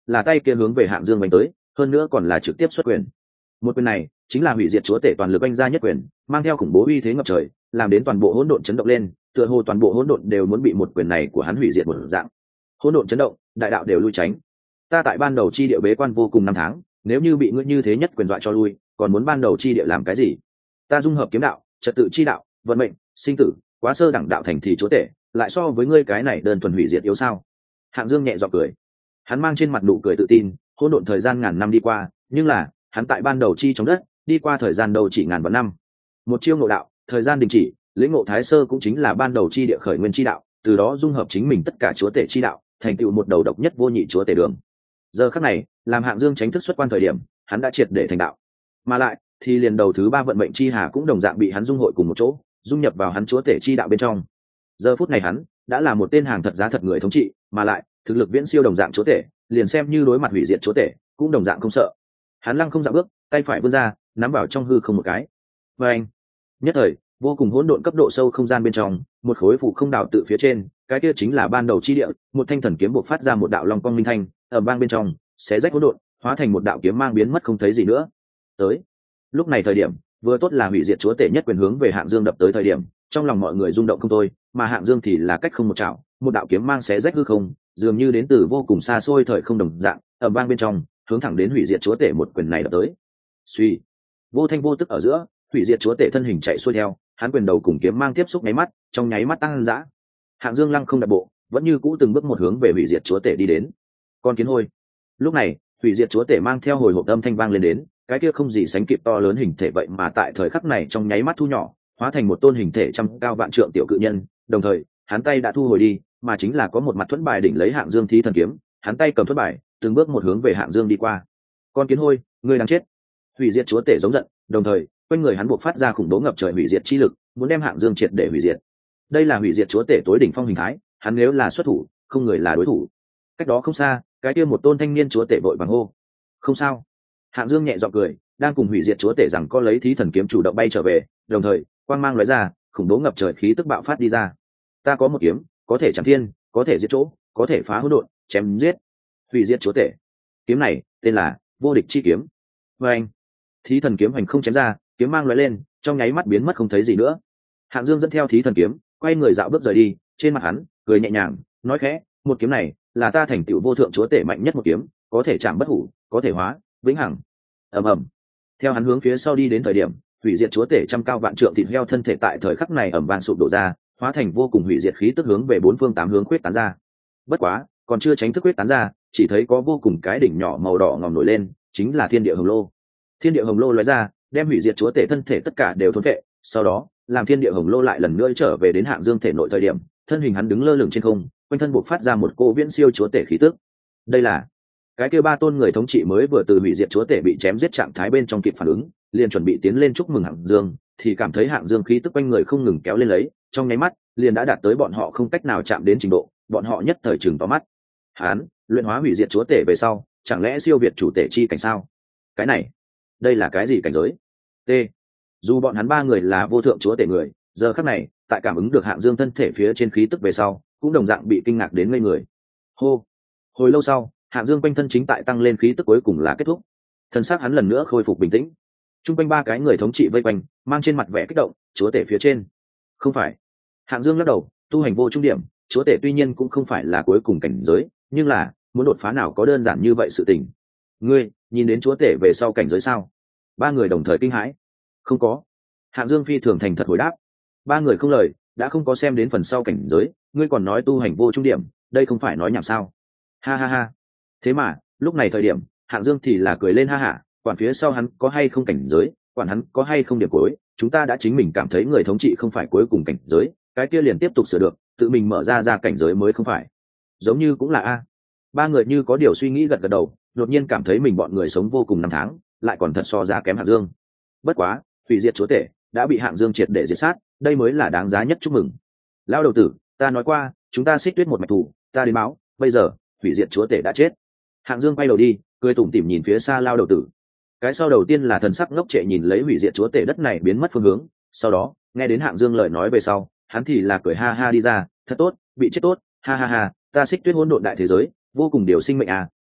là tay kia hướng về Hạng Dương đánh tới, hơn nữa còn là trực tiếp xuất quyền. Một quyền này chính là hủy diệt chúa tể toàn lực oanh ra nhất quyền, mang theo khủng bố uy thế ngập trời, làm đến toàn bộ hỗn độn chấn động lên, tựa hồ toàn bộ hỗn độn đều muốn bị một quyền này của hắn hủy diệt một dạng. Hỗn độn chấn động, đại đạo đều lui tránh. Ta tại ban đầu chi địa bế quan vô cùng 5 tháng, nếu như bị ngươi như thế nhất quyền dọa cho lui, còn muốn ban đầu chi địa làm cái gì? Ta dung hợp kiếm đạo, trật tự chi đạo, vận mệnh, sinh tử, quá sơ đẳng đạo thành thì chúa tể, lại so với ngươi cái này đơn thuần hủy diệt yếu sao? Hạng Dương nhẹ giọng cười, hắn mang trên mặt nụ cười tự tin. Hỗn độn thời gian ngàn năm đi qua, nhưng là hắn tại ban đầu chi trong đất đi qua thời gian đâu chỉ ngàn vạn năm. Một chiêu ngộ đạo, thời gian đình chỉ, lĩnh ngộ thái sơ cũng chính là ban đầu chi địa khởi nguyên chi đạo, từ đó dung hợp chính mình tất cả chúa tể chi đạo, thành tựu một đầu độc nhất vô nhị chúa tể đường. Giờ khắc này, làm Hạng Dương tránh thức xuất quan thời điểm, hắn đã triệt để thành đạo. Mà lại, thì liền đầu thứ 3 vận mệnh chi hà cũng đồng dạng bị hắn dung hội cùng một chỗ, dung nhập vào hắn chúa tể chi đạo bên trong. Giờ phút này hắn đã là một tên hàng thật giá thật người thống trị, mà lại thực lực viễn siêu đồng dạng chúa tể, liền xem như đối mặt hủy diệt chúa tể cũng đồng dạng không sợ. Hắn lăng không dạo bước, tay phải vươn ra, nắm vào trong hư không một cái. Và anh, nhất thời vô cùng hỗn độn cấp độ sâu không gian bên trong, một khối phủ không đảo tự phía trên, cái kia chính là ban đầu chi địa, một thanh thần kiếm bộc phát ra một đạo long quang minh thanh, ở bang bên trong xé rách hỗn độn, hóa thành một đạo kiếm mang biến mất không thấy gì nữa. Tới lúc này thời điểm, vừa tốt là hủy diệt chúa tể nhất quyền hướng về Hạng Dương đập tới thời điểm, trong lòng mọi người rung động không thôi, mà Hạng Dương thì là cách không một chảo, một đạo kiếm mang xé rách hư không, dường như đến từ vô cùng xa xôi thời không đồng dạng, ở bang bên trong hướng thẳng đến hủy diệt chúa tể một quyền này đập tới. Suy, vô thanh vô tức ở giữa, hủy diệt chúa tể thân hình chạy xuôi theo, hắn quyền đầu cùng kiếm mang tiếp xúc nháy mắt, trong nháy mắt tăng dã. Hạng Dương lăng không đạp bộ, vẫn như cũ từng bước một hướng về hủy diệt chúa tể đi đến. Con kiến hôi. Lúc này, hủy diệt chúa tể mang theo hồi hộp âm thanh vang lên đến, cái kia không gì sánh kịp to lớn hình thể vậy mà tại thời khắc này trong nháy mắt thu nhỏ, hóa thành một tôn hình thể trăm cao vạn trượng tiểu cự nhân, đồng thời, hắn tay đã thu hồi đi, mà chính là có một mặt thuẫn bài đỉnh lấy Hạng Dương thí thần kiếm, hắn tay cầm thuẫn bài, từng bước một hướng về Hạng Dương đi qua. Con kiến hôi, ngươi đáng chết. Hủy diệt chúa tể giống giận, đồng thời, quanh người hắn buộc phát ra khủng bố ngập trời hủy diệt chi lực, muốn đem Hạng Dương triệt để hủy diệt. Đây là hủy diệt chúa tể tối đỉnh phong hình thái, hắn nếu là xuất thủ, không người là đối thủ. Cách đó không xa, cái kia một tôn thanh niên chúa tể vội vàng hô. Không sao. Hạng Dương nhẹ giọng cười, đang cùng hủy diệt chúa tể rằng có lấy thí thần kiếm chủ động bay trở về, đồng thời, quang mang lóe ra, khủng bố ngập trời khí tức bạo phát đi ra. Ta có một kiếm, có thể chạm thiên, có thể giết chỗ, có thể phá hỗn độn, chém giết. Hủy diệt chúa tể. Kiếm này tên là vô địch chi kiếm. Và anh, thí thần kiếm hành không chém ra, kiếm mang lóe lên, trong nháy mắt biến mất không thấy gì nữa. Hạng Dương dẫn theo thí thần kiếm, quay người dạo bước rời đi, trên mặt hắn cười nhẹ nhàng, nói khẽ, một kiếm này là ta thành tựu vô thượng chúa tể mạnh nhất một kiếm, có thể chạm bất hủ, có thể hóa vĩnh hằng. Ầm ầm. Theo hắn hướng phía sau đi đến thời điểm, hủy diệt chúa tể trăm cao vạn trượng thịt heo thân thể tại thời khắc này ầm vang sụp đổ ra, hóa thành vô cùng hủy diệt khí tức hướng về 4 phương 8 hướng khuyết tán ra. Bất quá, còn chưa tránh thức khuyết tán ra, chỉ thấy có vô cùng cái đỉnh nhỏ màu đỏ ngòm nổi lên, chính là thiên địa hồng lô. Thiên địa hồng lô lóe ra, đem hủy diệt chúa tể thân thể tất cả đều thôn phệ, sau đó, làm thiên địa hồng lô lại lần nữa trở về đến Hạng Dương thể nội thời điểm, thân hình hắn đứng lơ lửng trên không, quanh thân bộc phát ra một cô viễn siêu chúa tể khí tức. Đây là cái kia 3 tôn người thống trị mới vừa từ hủy diệt chúa tể bị chém giết trạng thái bên trong kịp phản ứng, liền chuẩn bị tiến lên chúc mừng Hạng Dương, thì cảm thấy Hạng Dương khí tức quanh người không ngừng kéo lên lấy, trong nháy mắt, liền đã đạt tới bọn họ không cách nào chạm đến trình độ, bọn họ nhất thời chừng to mắt. Hắn, luyện hóa hủy diệt chúa tể về sau, chẳng lẽ siêu việt chủ tể chi cảnh sao? Cái này, đây là cái gì cảnh giới? T. Dù bọn hắn 3 người là vô thượng chúa tể người, giờ khắc này, tại cảm ứng được Hạng Dương thân thể phía trên khí tức về sau, cũng đồng dạng bị kinh ngạc đến ngây người. Hô. Hồi lâu sau, Hạng Dương quanh thân chính tại tăng lên khí tức cuối cùng là kết thúc. Thân xác hắn lần nữa khôi phục bình tĩnh. Trung quanh 3 cái người thống trị vây quanh, mang trên mặt vẻ kích động, chúa tể phía trên. Không phải. Hạng Dương lắc đầu, tu hành vô trung điểm, chúa tể tuy nhiên cũng không phải là cuối cùng cảnh giới, nhưng là muốn đột phá nào có đơn giản như vậy sự tình. Ngươi nhìn đến chúa tể về sau cảnh giới sao? 3 người đồng thời kinh hãi. Không có. Hạng Dương phi thường thành thật hồi đáp. 3 người không lời, đã không có xem đến phần sau cảnh giới, ngươi còn nói tu hành vô trung điểm, đây không phải nói nhảm sao? Ha ha ha. Thế mà, lúc này thời điểm, Hạng Dương thì là cười lên ha hả, quản phía sau hắn có hay không cảnh giới, quản hắn có hay không điểm cuối, chúng ta đã chính mình cảm thấy người thống trị không phải cuối cùng cảnh giới, cái kia liền tiếp tục sửa được, tự mình mở ra cảnh giới mới không phải. Giống như cũng là a. 3 người như có điều suy nghĩ gật gật đầu, đột nhiên cảm thấy mình bọn người sống vô cùng 5 tháng, lại còn thật so ra kém Hạng Dương. Bất quá, hủy diệt chúa tể đã bị Hạng Dương triệt để diệt sát, đây mới là đáng giá nhất, chúc mừng. Lao đầu tử, ta nói qua, chúng ta xích tuyết một mạch thủ, ta đến báo, bây giờ, hủy diệt chúa tể đã chết. Hạng Dương quay đầu đi, cười tủm tỉm nhìn phía xa Lao đầu tử. Cái sau đầu tiên là thần sắc ngốc trệ nhìn lấy hủy diệt chúa tể đất này biến mất phương hướng, sau đó, nghe đến Hạng Dương lời nói về sau, hắn thì là cười ha ha đi ra, thật tốt, bị chết tốt, ha ha ha, ta xích tuyết hỗn độn đại thế giới, vô cùng điều sinh mệnh à,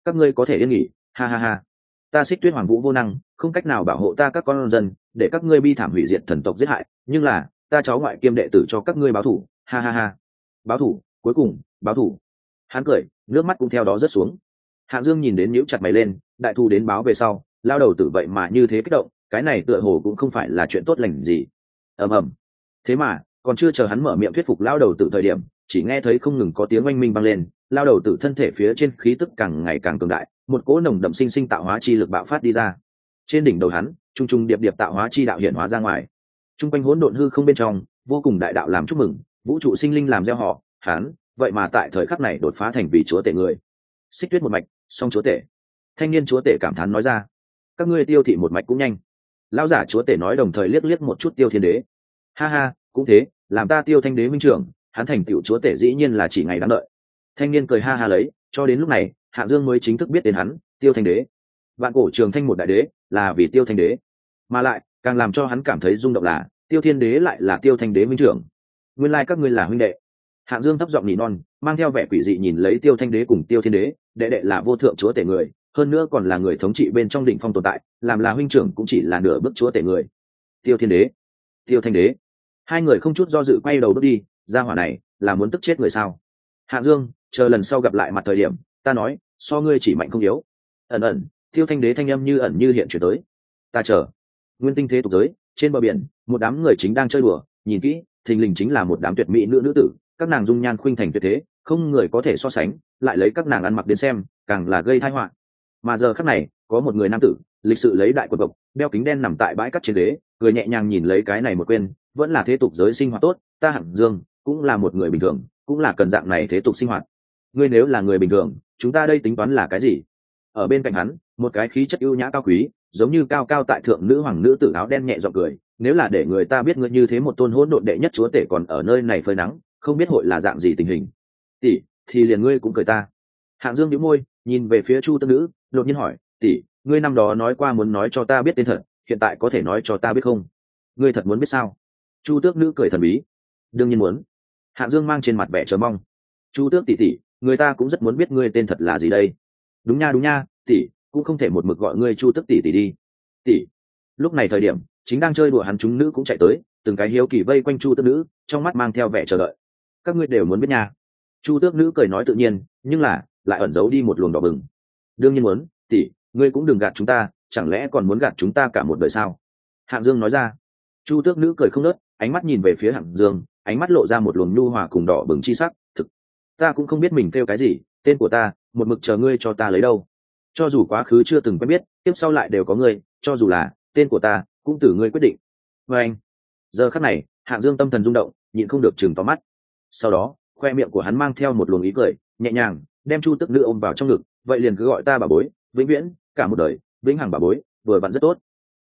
các ngươi có thể yên nghỉ, ha ha ha. Ta Xích Tuyết Hoàng Vũ vô năng, không cách nào bảo hộ ta các con dân, để các ngươi bi thảm hủy diệt thần tộc giết hại, nhưng là ta cháu ngoại kiêm đệ tử cho các ngươi báo thù, ha ha ha. Báo thù, cuối cùng báo thù. Hắn cười, nước mắt cũng theo đó rớt xuống. Hạng Dương nhìn đến nhíu chặt mày lên, đại thù đến báo về sau, lao đầu tử vậy mà như thế kích động, cái này tựa hồ cũng không phải là chuyện tốt lành gì. Ầm ầm. Thế mà còn chưa chờ hắn mở miệng thuyết phục lao đầu tử thời điểm, chỉ nghe thấy không ngừng có tiếng oanh minh vang lên, lao đầu tử thân thể phía trên khí tức càng ngày càng cường đại, một cỗ nồng đậm sinh sinh tạo hóa chi lực bạo phát đi ra. Trên đỉnh đầu hắn, trung trung điệp điệp tạo hóa chi đạo hiện hóa ra ngoài. Trung quanh hỗn độn hư không bên trong, vô cùng đại đạo làm chúc mừng, vũ trụ sinh linh làm gieo họ, hắn, vậy mà tại thời khắc này đột phá thành vị chúa tể người. Xích Tuyết một mạch, song chúa tể. Thanh niên chúa tể cảm thán nói ra, các ngươi tiêu thị một mạch cũng nhanh. Lão giả chúa tể nói đồng thời liếc liếc một chút Tiêu Thiên Đế. Ha ha, cũng thế, làm ta Tiêu Thanh Đế minh trưởng, hắn thành tựu chúa tể dĩ nhiên là chỉ ngày đáng đợi. Thanh niên cười ha ha lấy, cho đến lúc này, Hạng Dương mới chính thức biết đến hắn, Tiêu Thanh Đế. Vạn cổ trường thanh một đại đế, là vì Tiêu Thanh Đế. Mà lại, càng làm cho hắn cảm thấy rung động là, Tiêu Thiên Đế lại là Tiêu Thanh Đế minh trưởng. Nguyên lai các ngươi là huynh đệ. Hạng Dương thấp giọng nỉ non, mang theo vẻ quỷ dị nhìn lấy Tiêu Thanh Đế cùng Tiêu Thiên Đế, đệ đệ là vô thượng chúa tể người, hơn nữa còn là người thống trị bên trong đỉnh phong tồn tại, làm là huynh trưởng cũng chỉ là nửa bước chúa tể người. Tiêu Thiên Đế, Tiêu Thanh Đế, hai người không chút do dự quay đầu bước đi, ra hỏa này là muốn tức chết người sao? Hạng Dương, chờ lần sau gặp lại mặt thời điểm, ta nói, so ngươi chỉ mạnh không yếu. Ẩn ẩn, Tiêu Thanh Đế thanh âm như ẩn như hiện chuyển tới. Ta chờ. Nguyên tinh thế tục giới, trên bờ biển, một đám người chính đang chơi đùa, nhìn kỹ, thình lình chính là một đám tuyệt mỹ nữ tử, các nàng dung nhan khuynh thành tuyệt thế, không người có thể so sánh, lại lấy các nàng ăn mặc đến xem, càng là gây tai họa. Mà giờ khắc này, có một người nam tử, lịch sự lấy đại quần bộc, đeo kính đen nằm tại bãi cát trên ghế, người nhẹ nhàng nhìn lấy cái này một quên, vẫn là thế tục giới sinh hoạt tốt, ta Hạng Dương cũng là một người bình thường, cũng là cần dạng này thế tục sinh hoạt. Ngươi nếu là người bình thường, chúng ta đây tính toán là cái gì? Ở bên cạnh hắn, một cái khí chất ưu nhã cao quý, giống như cao cao tại thượng nữ hoàng nữ tử áo đen nhẹ giọng cười, nếu là để người ta biết ngươi như thế một tôn hỗn độn đệ nhất chúa tể còn ở nơi này phơi nắng, không biết hội là dạng gì tình hình. Tỷ, thì liền ngươi cũng cười ta. Hạng Dương nhíu môi, nhìn về phía Chu Tước Nữ, đột nhiên hỏi, tỷ, ngươi năm đó nói qua muốn nói cho ta biết tên thật, hiện tại có thể nói cho ta biết không? Ngươi thật muốn biết sao? Chu Tước Nữ cười thần bí, đương nhiên muốn. Hạng Dương mang trên mặt vẻ chờ mong. Chu Tước tỷ tỷ, người ta cũng rất muốn biết ngươi tên thật là gì đây. Đúng nha, tỷ, cũng không thể một mực gọi ngươi Chu Tước tỷ tỷ đi. Tỷ. Lúc này thời điểm, chính đang chơi đùa hắn chúng nữ cũng chạy tới, từng cái hiếu kỳ vây quanh Chu Tước Nữ, trong mắt mang theo vẻ chờ đợi. Các ngươi đều muốn biết nha. Chu Tước Nữ cười nói tự nhiên, nhưng là lại ẩn giấu đi một luồng đỏ bừng. Đương nhiên muốn, tỷ, ngươi cũng đừng gạt chúng ta, chẳng lẽ còn muốn gạt chúng ta cả một đời sao? Hạng Dương nói ra. Chu Tước Nữ cười không nớt, ánh mắt nhìn về phía Hạng Dương, ánh mắt lộ ra một luồng nhu hòa cùng đỏ bừng chi sắc. Thực, ta cũng không biết mình kêu cái gì, tên của ta, một mực chờ ngươi cho ta lấy đâu. Cho dù quá khứ chưa từng quen biết, tiếp sau lại đều có ngươi, cho dù là tên của ta, cũng từ ngươi quyết định. Và anh, giờ khắc này, Hạng Dương tâm thần rung động, nhịn không được chừng to mắt. Sau đó, khoe miệng của hắn mang theo một luồng ý cười, nhẹ nhàng đem Chu Tước Nữ ôm vào trong ngực, vậy liền cứ gọi ta bà bối, vĩnh viễn, cả một đời, vĩnh hằng bà bối, vừa vặn rất tốt.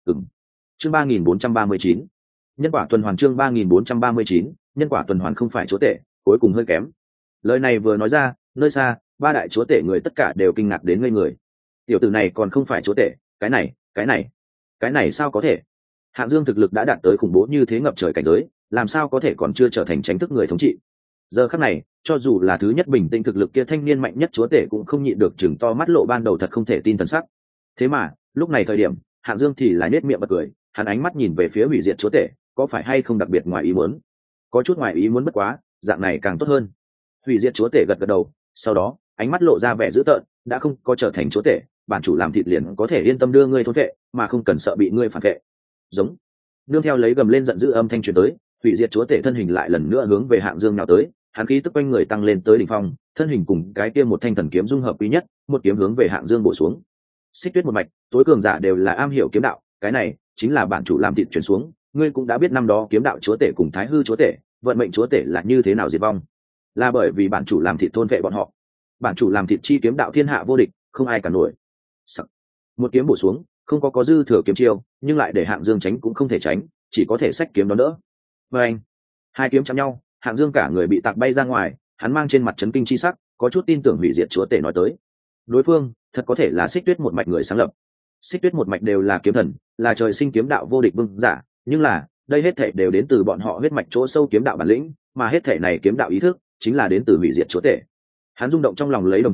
Chương 3439. Nhân quả tuần hoàn, chương 3439, nhân quả tuần hoàn không phải chúa tể, cuối cùng hơi kém. Lời này vừa nói ra, nơi xa, ba đại chúa tể người tất cả đều kinh ngạc đến ngây người. Tiểu tử này còn không phải chúa tể, cái này sao có thể? Hạng Dương thực lực đã đạt tới khủng bố như thế ngập trời cảnh giới, làm sao có thể còn chưa trở thành chính thức người thống trị? Giờ khắc này, cho dù là thứ nhất bình tĩnh thực lực kia thanh niên mạnh nhất chúa tể cũng không nhịn được chừng to mắt lộ ban đầu thật không thể tin thần sắc. Thế mà, lúc này thời điểm, Hạng Dương thì lại nết miệng bật cười, hắn ánh mắt nhìn về phía hủy diệt chúa tể, có phải hay không đặc biệt ngoài ý muốn? Có chút ngoài ý muốn bất quá, dạng này càng tốt hơn. Hủy diệt chúa tể gật gật đầu, sau đó, ánh mắt lộ ra vẻ dữ tợn, đã không có trở thành chúa tể, bản chủ làm thịt liền có thể yên tâm đưa ngươi thôn vệ, mà không cần sợ bị ngươi phản vệ. Giống. Nương theo lấy gầm lên giận dữ âm thanh truyền tới, hủy diệt chúa tể thân hình lại lần nữa hướng về Hạng Dương nào tới, hắn khí tức quanh người tăng lên tới đỉnh phong, thân hình cùng cái kia một thanh thần kiếm dung hợp quý nhất, một kiếm hướng về Hạng Dương bổ xuống. Xích Tuyết một mạch, tối cường giả đều là am hiểu kiếm đạo, cái này chính là bản chủ làm thịt truyền xuống, ngươi cũng đã biết năm đó kiếm đạo chúa tể cùng thái hư chúa tể, vận mệnh chúa tể là như thế nào diệt vong, là bởi vì bản chủ làm thịt thôn vệ bọn họ. Bản chủ làm thịt chi kiếm đạo thiên hạ vô địch, không ai cả nổi. Một kiếm bổ xuống, không có dư thừa kiếm chiêu, nhưng lại để Hạng Dương tránh cũng không thể tránh, chỉ có thể xách kiếm đón đỡ. Và anh, hai kiếm chạm nhau, Hạng Dương cả người bị tạc bay ra ngoài, hắn mang trên mặt chấn kinh chi sắc, có chút tin tưởng hủy diệt chúa tể nói tới. Đối phương thật có thể là Xích Tuyết một mạch người sáng lập. Xích Tuyết một mạch đều là kiếm thần, là trời sinh kiếm đạo vô địch vương giả, nhưng là đây hết thảy đều đến từ bọn họ huyết mạch chỗ sâu kiếm đạo bản lĩnh, mà hết thảy này kiếm đạo ý thức chính là đến từ hủy diệt chúa tể. Hắn rung động trong lòng lấy đồng thời,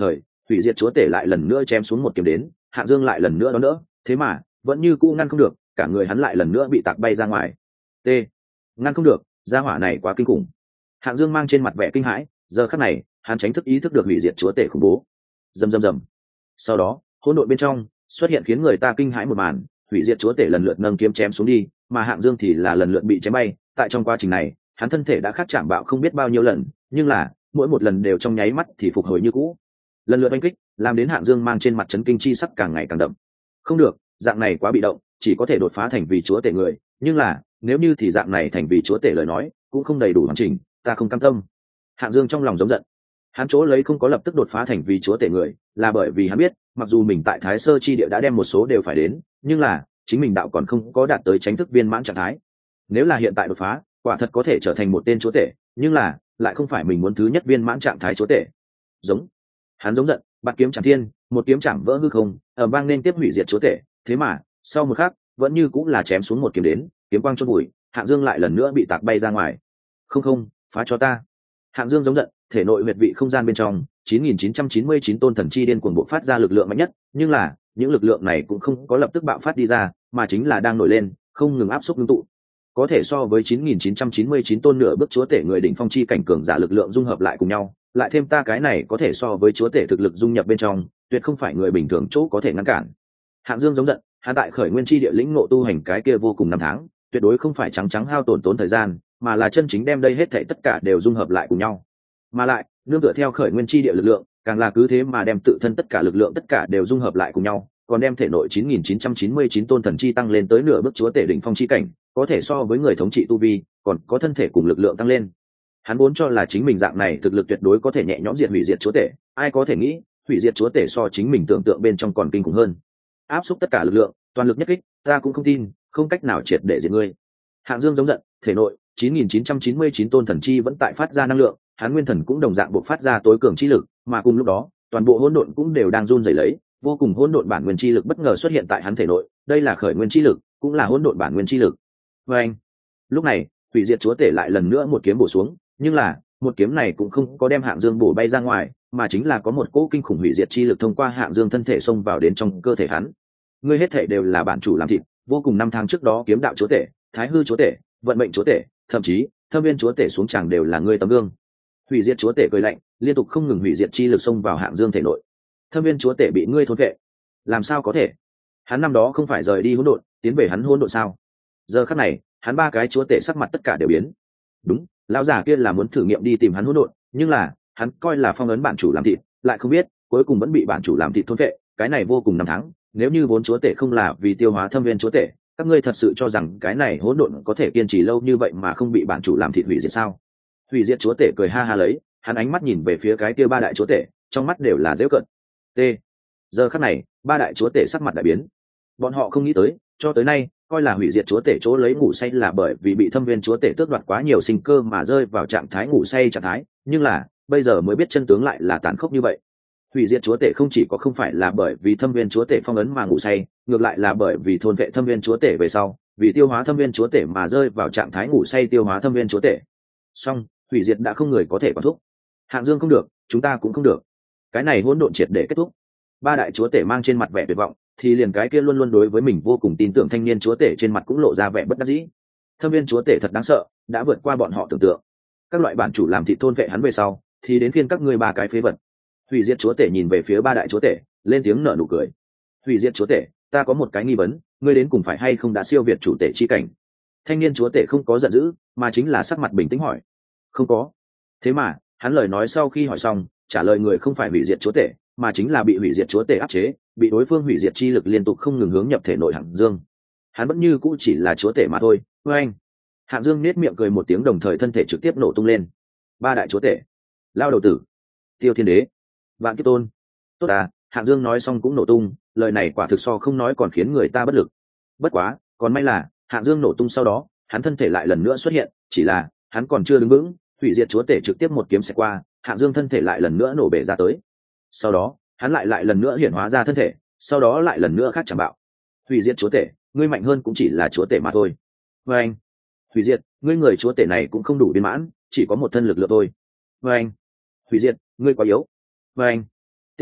hủy diệt chúa tể lại lần nữa chém xuống một kiếm đến, Hạng Dương lại lần nữa đón đỡ, thế mà vẫn như cũ ngăn không được, cả người hắn lại lần nữa bị tạc bay ra ngoài. T, ngăn không được, gia hỏa này quá kinh khủng. Hạng Dương mang trên mặt vẻ kinh hãi, giờ khắc này hắn tránh thức ý thức được hủy diệt chúa tể khủng bố. Rầm rầm rầm. Sau đó hỗn độn bên trong xuất hiện khiến người ta kinh hãi một màn, hủy diệt chúa tể lần lượt nâng kiếm chém xuống đi, mà Hạng Dương thì là lần lượt bị chém bay. Tại trong quá trình này hắn thân thể đã khắc chạm bạo không biết bao nhiêu lần, nhưng là mỗi một lần đều trong nháy mắt thì phục hồi như cũ. Lần lượt oanh kích làm đến Hạng Dương mang trên mặt chấn kinh chi sắc càng ngày càng đậm. Không được, dạng này quá bị động, chỉ có thể đột phá thành vì chúa tể người, nhưng là nếu như thì dạng này thành vì chúa tể lời nói cũng không đầy đủ hoàn chỉnh, ta không cam tâm. Hạng Dương trong lòng giống giận, hắn chỗ lấy không có lập tức đột phá thành vì chúa tể người là bởi vì hắn biết mặc dù mình tại Thái Sơ chi địa đã đem một số đều phải đến, nhưng là chính mình đạo còn không có đạt tới chánh thức viên mãn trạng thái. Nếu là hiện tại đột phá quả thật có thể trở thành một tên chúa tể, nhưng là lại không phải mình muốn thứ nhất viên mãn trạng thái chúa tể. Giống, hắn giống giận, bạt kiếm chạm thiên, một kiếm chạm vỡ hư không, ở vang nên tiếp hủy diệt chúa tể. Thế mà sau một khắc vẫn như cũng là chém xuống một kiếm đến, kiếm quang chôn bụi, Hạng Dương lại lần nữa bị tạc bay ra ngoài. Không không, phá cho ta. Hạng Dương giống giận, thể nội huyệt vị không gian bên trong 9999 tôn thần chi điên cuồng bộc phát ra lực lượng mạnh nhất, nhưng là những lực lượng này cũng không có lập tức bạo phát đi ra, mà chính là đang nổi lên, không ngừng áp xúc ngưng tụ. Có thể so với 9999 tôn nửa bước chúa tể người đỉnh phong chi cảnh cường giả lực lượng dung hợp lại cùng nhau, lại thêm ta cái này có thể so với chúa tể thực lực dung nhập bên trong, tuyệt không phải người bình thường chỗ có thể ngăn cản. Hạng Dương giống giận, hắn tại khởi nguyên chi địa lĩnh ngộ tu hành cái kia vô cùng năm tháng, tuyệt đối không phải trắng trắng hao tổn tốn thời gian, mà là chân chính đem đây hết thảy tất cả đều dung hợp lại cùng nhau. Mà lại nương tựa theo khởi nguyên chi địa lực lượng, càng là cứ thế mà đem tự thân tất cả lực lượng tất cả đều dung hợp lại cùng nhau, còn đem thể nội 9999 tôn thần chi tăng lên tới nửa bước chúa tể đỉnh phong chi cảnh, có thể so với người thống trị tu vi, còn có thân thể cùng lực lượng tăng lên. Hắn vốn cho là chính mình dạng này thực lực tuyệt đối có thể nhẹ nhõm diệt hủy diệt chúa tể, ai có thể nghĩ hủy diệt chúa tể so chính mình tưởng tượng bên trong còn kinh khủng hơn. Áp xúc tất cả lực lượng, toàn lực nhất kích, ta cũng không tin không cách nào triệt để diệt ngươi. Hạng Dương giống giận, thể nội 9999 tôn thần chi vẫn tại phát ra năng lượng, hắn nguyên thần cũng đồng dạng bộc phát ra tối cường chi lực, mà cùng lúc đó toàn bộ hỗn độn cũng đều đang run rẩy lấy, vô cùng hỗn độn bản nguyên chi lực bất ngờ xuất hiện tại hắn thể nội, đây là khởi nguyên chi lực, cũng là hỗn độn bản nguyên chi lực. Và anh, lúc này hủy diệt chúa tể lại lần nữa một kiếm bổ xuống, nhưng là một kiếm này cũng không có đem Hạng Dương bổ bay ra ngoài, mà chính là có một cỗ kinh khủng hủy diệt chi lực thông qua Hạng Dương thân thể xông vào đến trong cơ thể hắn. Ngươi hết thể đều là bản chủ làm thịt, vô cùng năm tháng trước đó kiếm đạo chúa tể, thái hư chúa tể, vận mệnh chúa tể, thậm chí thâm viên chúa tể xuống tràng đều là ngươi tấm gương. Hủy diệt chúa tể cười lạnh, liên tục không ngừng hủy diệt chi lực xông vào Hạng Dương thể nội. Thâm viên chúa tể bị ngươi thôn vệ, làm sao có thể? Hắn năm đó không phải rời đi hỗn độn, tiến về hắn hỗn độn sao? Giờ khắc này hắn ba cái chúa tể sắc mặt tất cả đều biến. Đúng, lão giả kia là muốn thử nghiệm đi tìm hắn hỗn độn, nhưng là hắn coi là phong ấn bản chủ làm thịt, lại không biết cuối cùng vẫn bị bản chủ làm thịt thôn vệ. Cái này vô cùng năm tháng, nếu như vốn chúa tể không là vì tiêu hóa thâm viên chúa tể, các ngươi thật sự cho rằng cái này hỗn độn có thể kiên trì lâu như vậy mà không bị bản chủ làm thịt hủy diệt sao? Hủy diệt chúa tể cười ha ha lấy, hắn ánh mắt nhìn về phía cái kia ba đại chúa tể, trong mắt đều là giễu cợt. T. Giờ khắc này ba đại chúa tể sắc mặt đại biến, bọn họ không nghĩ tới cho tới nay coi là hủy diệt chúa tể chỗ lấy ngủ say là bởi vì bị thâm viên chúa tể tước đoạt quá nhiều sinh cơ mà rơi vào trạng thái ngủ say trạng thái, nhưng là bây giờ mới biết chân tướng lại là tàn khốc như vậy. Hủy diệt chúa tể không chỉ có không phải là bởi vì thâm viên chúa tể phong ấn mà ngủ say, ngược lại là bởi vì thôn vệ thâm viên chúa tể về sau, vì tiêu hóa thâm viên chúa tể mà rơi vào trạng thái ngủ say tiêu hóa thâm viên chúa tể. Song hủy diệt đã không người có thể quản thúc. Hạng Dương không được, chúng ta cũng không được, cái này hỗn độn triệt để kết thúc. Ba đại chúa tể mang trên mặt vẻ tuyệt vọng, thì liền cái kia luôn luôn đối với mình vô cùng tin tưởng thanh niên chúa tể trên mặt cũng lộ ra vẻ bất đắc dĩ. Thâm viên chúa tể thật đáng sợ, đã vượt qua bọn họ tưởng tượng. Các loại bản chủ làm thị thôn vệ hắn về sau, thì đến phiên các ngươi ba cái phế vật. Hủy diệt chúa tể nhìn về phía ba đại chúa tể, lên tiếng nở nụ cười. Hủy diệt chúa tể, ta có một cái nghi vấn, ngươi đến cùng phải hay không đã siêu việt chủ tể chi cảnh? Thanh niên chúa tể không có giận dữ, mà chính là sắc mặt bình tĩnh hỏi. Không có. Thế mà hắn lời nói sau khi hỏi xong, trả lời người không phải hủy diệt chúa tể, mà chính là bị hủy diệt chúa tể áp chế, bị đối phương hủy diệt chi lực liên tục không ngừng hướng nhập thể nội Hạng Dương. Hắn vẫn như cũ chỉ là chúa tể mà thôi. Với anh, Hạng Dương nét miệng cười một tiếng, đồng thời thân thể trực tiếp nổ tung lên. Ba đại chúa tể, lao đầu tử, tiêu thiên đế, vạn kiếp tôn. Tốt à, Hạng Dương nói xong cũng nổ tung, lời này quả thực so không nói còn khiến người ta bất lực. Bất quá còn may là Hạng Dương nổ tung sau đó hắn thân thể lại lần nữa xuất hiện, chỉ là hắn còn chưa đứng vững, hủy diệt chúa tể trực tiếp một kiếm xẹt qua, Hạng Dương thân thể lại lần nữa nổ bể ra tới. Sau đó hắn lại lần nữa hiển hóa ra thân thể, sau đó lại lần nữa khác chẳng bạo. Hủy diệt chúa tể, ngươi mạnh hơn cũng chỉ là chúa tể mà thôi. Và anh, hủy diệt, ngươi người chúa tể này cũng không đủ viên mãn, chỉ có một thân lực lượng thôi. Và anh, hủy diệt, ngươi quá yếu. Và anh, tiếp đó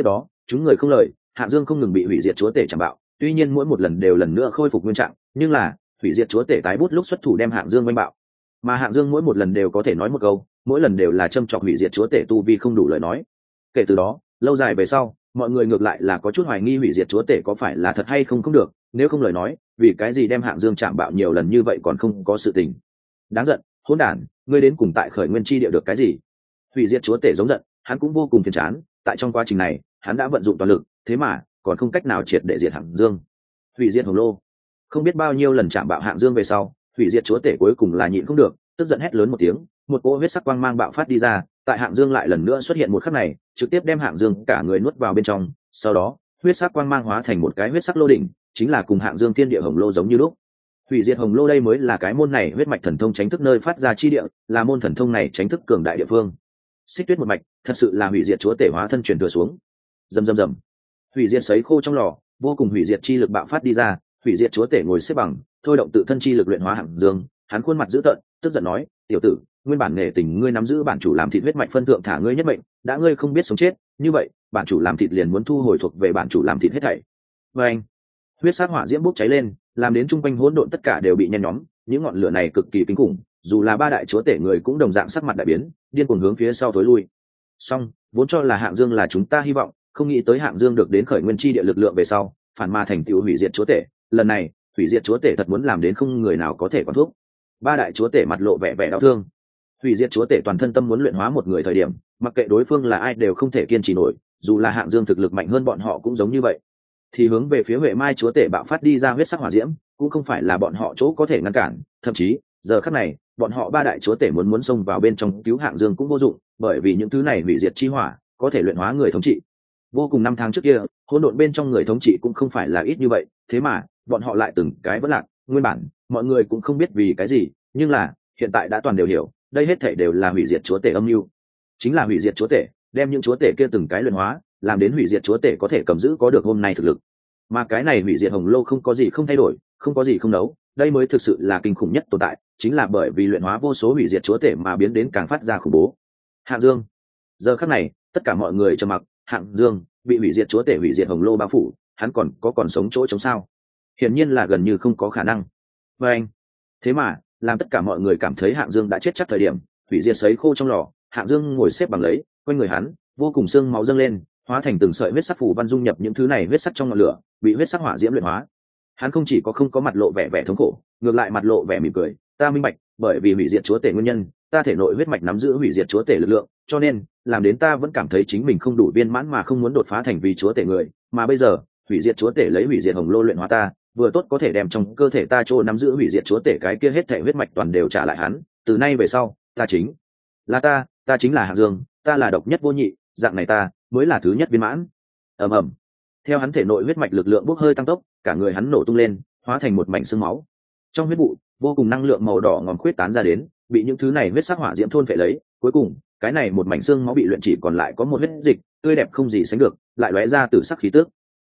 chúng người không lời, Hạng Dương không ngừng bị hủy diệt chúa tể chạm bạo, tuy nhiên mỗi một lần đều lần nữa khôi phục nguyên trạng, nhưng là hủy diệt chúa tể tái bút lúc xuất thủ đem Hạng Dương oanh bạo, mà Hạng Dương mỗi một lần đều có thể nói một câu, mỗi lần đều là châm chọc hủy diệt chúa tể tu vi không đủ lời nói. Kể từ đó, lâu dài về sau, mọi người ngược lại là có chút hoài nghi hủy diệt chúa tể có phải là thật hay không không được, nếu không lời nói, vì cái gì đem Hạng Dương chạm bạo nhiều lần như vậy còn không có sự tình. Đáng giận, hỗn đản, ngươi đến cùng tại khởi nguyên chi địa được cái gì? Hủy diệt chúa tể giống giận, hắn cũng vô cùng phiền chán, tại trong quá trình này, hắn đã vận dụng toàn lực, thế mà còn không cách nào triệt để diệt Hạng Dương. Hủy diệt hồng lô, không biết bao nhiêu lần chạm bạo Hạng Dương về sau, hủy diệt chúa tể cuối cùng là nhịn không được, tức giận hét lớn một tiếng, một cỗ huyết sắc quang mang bạo phát đi ra, tại Hạng Dương lại lần nữa xuất hiện một khắc này, trực tiếp đem Hạng Dương cả người nuốt vào bên trong, sau đó, huyết sắc quang mang hóa thành một cái huyết sắc lô đỉnh, chính là cùng Hạng Dương thiên địa hồng lô giống như lúc. Hủy diệt hồng lô đây mới là cái môn này huyết mạch thần thông tránh thức nơi phát ra chi địa, là môn thần thông này tránh thức cường đại địa phương. Xích tuyết một mạch, thật sự là hủy diệt chúa tể hóa thân truyền thừa xuống. Rầm rầm rầm. Hủy diệt sấy khô trong lò, vô cùng hủy diệt chi lực bạo phát đi ra, hủy diệt chúa tể ngồi xếp bằng, thôi động tự thân chi lực luyện hóa Hạng Dương, hắn khuôn mặt dữ tợn, tức giận nói, "Tiểu tử, nguyên bản nghệ tình ngươi nắm giữ bản chủ làm thịt huyết mạch phân thượng thả ngươi nhất mệnh, đã ngươi không biết sống chết, như vậy, bản chủ làm thịt liền muốn thu hồi thuộc về bản chủ làm thịt hết thảy." Và anh, huyết sát hỏa diễm bốc cháy lên, làm đến trung quanh hỗn độn tất cả đều bị nhen nhóm, những ngọn lửa này cực kỳ kinh khủng, dù là ba đại chúa tể người cũng đồng dạng sắc mặt đại biến, điên cuồng hướng phía sau tối lui. Song, vốn cho là Hạng Dương là chúng ta hy vọng, không nghĩ tới Hạng Dương được đến khởi nguyên chi địa lực lượng về sau, phản ma thành tựu hủy diệt chúa tể, lần này, hủy diệt chúa tể thật muốn làm đến không người nào có thể quản thuốc. Ba đại chúa tể mặt lộ vẻ vẻ đau thương. Hủy diệt chúa tể toàn thân tâm muốn luyện hóa một người thời điểm, mặc kệ đối phương là ai đều không thể kiên trì nổi, dù là Hạng Dương thực lực mạnh hơn bọn họ cũng giống như vậy. Thì hướng về phía Huệ Mai chúa tể bạo phát đi ra huyết sắc hỏa diễm, cũng không phải là bọn họ chỗ có thể ngăn cản, thậm chí, giờ khắc này, bọn họ ba đại chúa tể muốn xông vào bên trong cứu Hạng Dương cũng vô dụng, bởi vì những thứ này hủy diệt chi hỏa, có thể luyện hóa người thống trị. Vô cùng năm tháng trước kia, hỗn độn bên trong người thống trị cũng không phải là ít như vậy, thế mà, bọn họ lại từng cái vẫn lạc, nguyên bản, mọi người cũng không biết vì cái gì, nhưng là, hiện tại đã toàn đều hiểu, đây hết thảy đều là hủy diệt chúa tể âm mưu. Chính là hủy diệt chúa tể, đem những chúa tể kia từng cái luyện hóa, làm đến hủy diệt chúa tể có thể cầm giữ có được hôm nay thực lực. Mà cái này hủy diệt hồng lô không có gì không thay đổi, không có gì không nấu, đây mới thực sự là kinh khủng nhất tồn tại, chính là bởi vì luyện hóa vô số hủy diệt chúa tể mà biến đến càng phát ra khủng bố. Hạng Dương, giờ khắc này, tất cả mọi người trầm mặc, Hạng Dương bị hủy diệt chúa tể hủy diệt hồng lô bao phủ, hắn còn sống chỗ chống sao? Hiển nhiên là gần như không có khả năng. Và anh, thế mà, làm tất cả mọi người cảm thấy Hạng Dương đã chết chắc thời điểm, hủy diệt sấy khô trong lò, Hạng Dương ngồi xếp bằng lấy, quanh người hắn, vô cùng xương máu dâng lên, hóa thành từng sợi huyết sắc phù văn dung nhập những thứ này huyết sắc trong ngọn lửa, bị huyết sắc hỏa diễm luyện hóa. Hắn không chỉ không có mặt lộ vẻ vẻ thống khổ, ngược lại mặt lộ vẻ mỉm cười, ta minh bạch, bởi vì hủy diệt chúa tể nguyên nhân, ta thể nội huyết mạch nắm giữ hủy diệt chúa tể lực lượng, cho nên, làm đến ta vẫn cảm thấy chính mình không đủ viên mãn mà không muốn đột phá thành vì chúa tể người, mà bây giờ, hủy diệt chúa tể lấy hủy diệt hồng lô luyện hóa ta, vừa tốt có thể đem trong cơ thể ta chỗ nắm giữ hủy diệt chúa tể cái kia hết thể huyết mạch toàn đều trả lại hắn, từ nay về sau, ta chính là ta chính là Hạng Dương, ta là độc nhất vô nhị, dạng này ta mới là thứ nhất viên mãn. Ầm ầm. Theo hắn thể nội huyết mạch lực lượng bốc hơi tăng tốc, cả người hắn nổ tung lên, hóa thành một mảnh xương máu. Trong huyết vụ, vô cùng năng lượng màu đỏ ngòm khuyết tán ra đến, bị những thứ này huyết sắc hỏa diễm thôn phệ lấy, cuối cùng, cái này một mảnh xương máu bị luyện chỉ còn lại có một huyết dịch, tươi đẹp không gì sánh được, lại lóe ra từ sắc khí tức.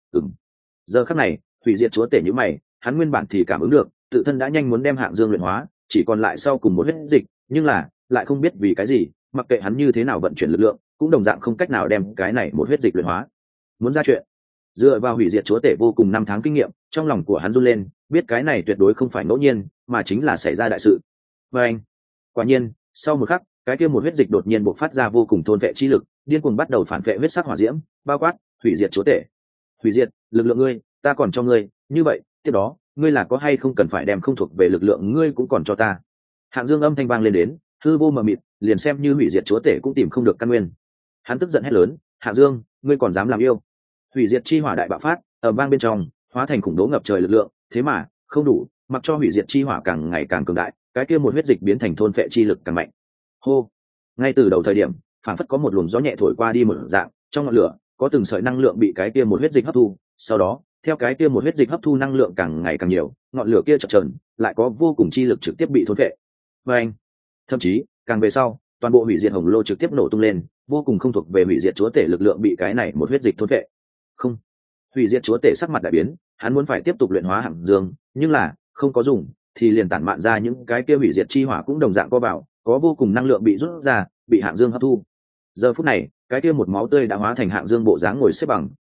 Giờ khắc này, hủy diệt chúa tể như mày, hắn nguyên bản thì cảm ứng được, tự thân đã nhanh muốn đem Hạng Dương luyện hóa, chỉ còn lại sau cùng một huyết dịch, nhưng là, lại không biết vì cái gì, mặc kệ hắn như thế nào vận chuyển lực lượng, cũng đồng dạng không cách nào đem cái này một huyết dịch luyện hóa. Muốn ra chuyện, dựa vào hủy diệt chúa tể vô cùng năm tháng kinh nghiệm, trong lòng của hắn run lên, biết cái này tuyệt đối không phải ngẫu nhiên, mà chính là xảy ra đại sự. Và anh, quả nhiên, sau một khắc, cái kia một huyết dịch đột nhiên bộc phát ra vô cùng thôn vệ chi lực, điên cuồng bắt đầu phản vệ huyết sắc hỏa diễm, bao quát hủy diệt chúa tể. Hủy diệt, lực lượng ngươi, ta còn cho ngươi, như vậy, tiếp đó, ngươi là có hay không cần phải đem không thuộc về lực lượng ngươi cũng còn cho ta. Hạng Dương âm thanh vang lên đến, hư vô mờ mịt, liền xem như hủy diệt chúa tể cũng tìm không được căn nguyên. Hắn tức giận hét lớn, Hạng Dương, ngươi còn dám làm yêu? Hủy diệt chi hỏa đại bạo phát, ở vang bên trong, hóa thành khủng bố ngập trời lực lượng, thế mà, không đủ, mặc cho hủy diệt chi hỏa càng ngày càng cường đại, cái kia một huyết dịch biến thành thôn phệ chi lực càng mạnh. Hô! Ngay từ đầu thời điểm, phản phất có một luồng gió nhẹ thổi qua đi một dạng, trong ngọn lửa, có từng sợi năng lượng bị cái kia một huyết dịch hấp thu, sau đó, theo cái kia một huyết dịch hấp thu năng lượng càng ngày càng nhiều, ngọn lửa kia chập chờn, lại có vô cùng chi lực trực tiếp bị thôn phệ. Và anh, thậm chí, càng về sau, toàn bộ hủy diệt hồng lô trực tiếp nổ tung lên, vô cùng không thuộc về hủy diệt chúa tể lực lượng bị cái này một huyết dịch thôn phệ. Không, hủy diệt chúa tể sắc mặt đại biến, hắn muốn phải tiếp tục luyện hóa Hạng Dương, nhưng là không có dùng, thì liền tản mạn ra những cái kia hủy diệt chi hỏa cũng đồng dạng co vào, có vô cùng năng lượng bị rút ra, bị Hạng Dương hấp thu. Giờ phút này, cái kia một máu tươi đã hóa thành Hạng Dương bộ dáng ngồi xếp bằng,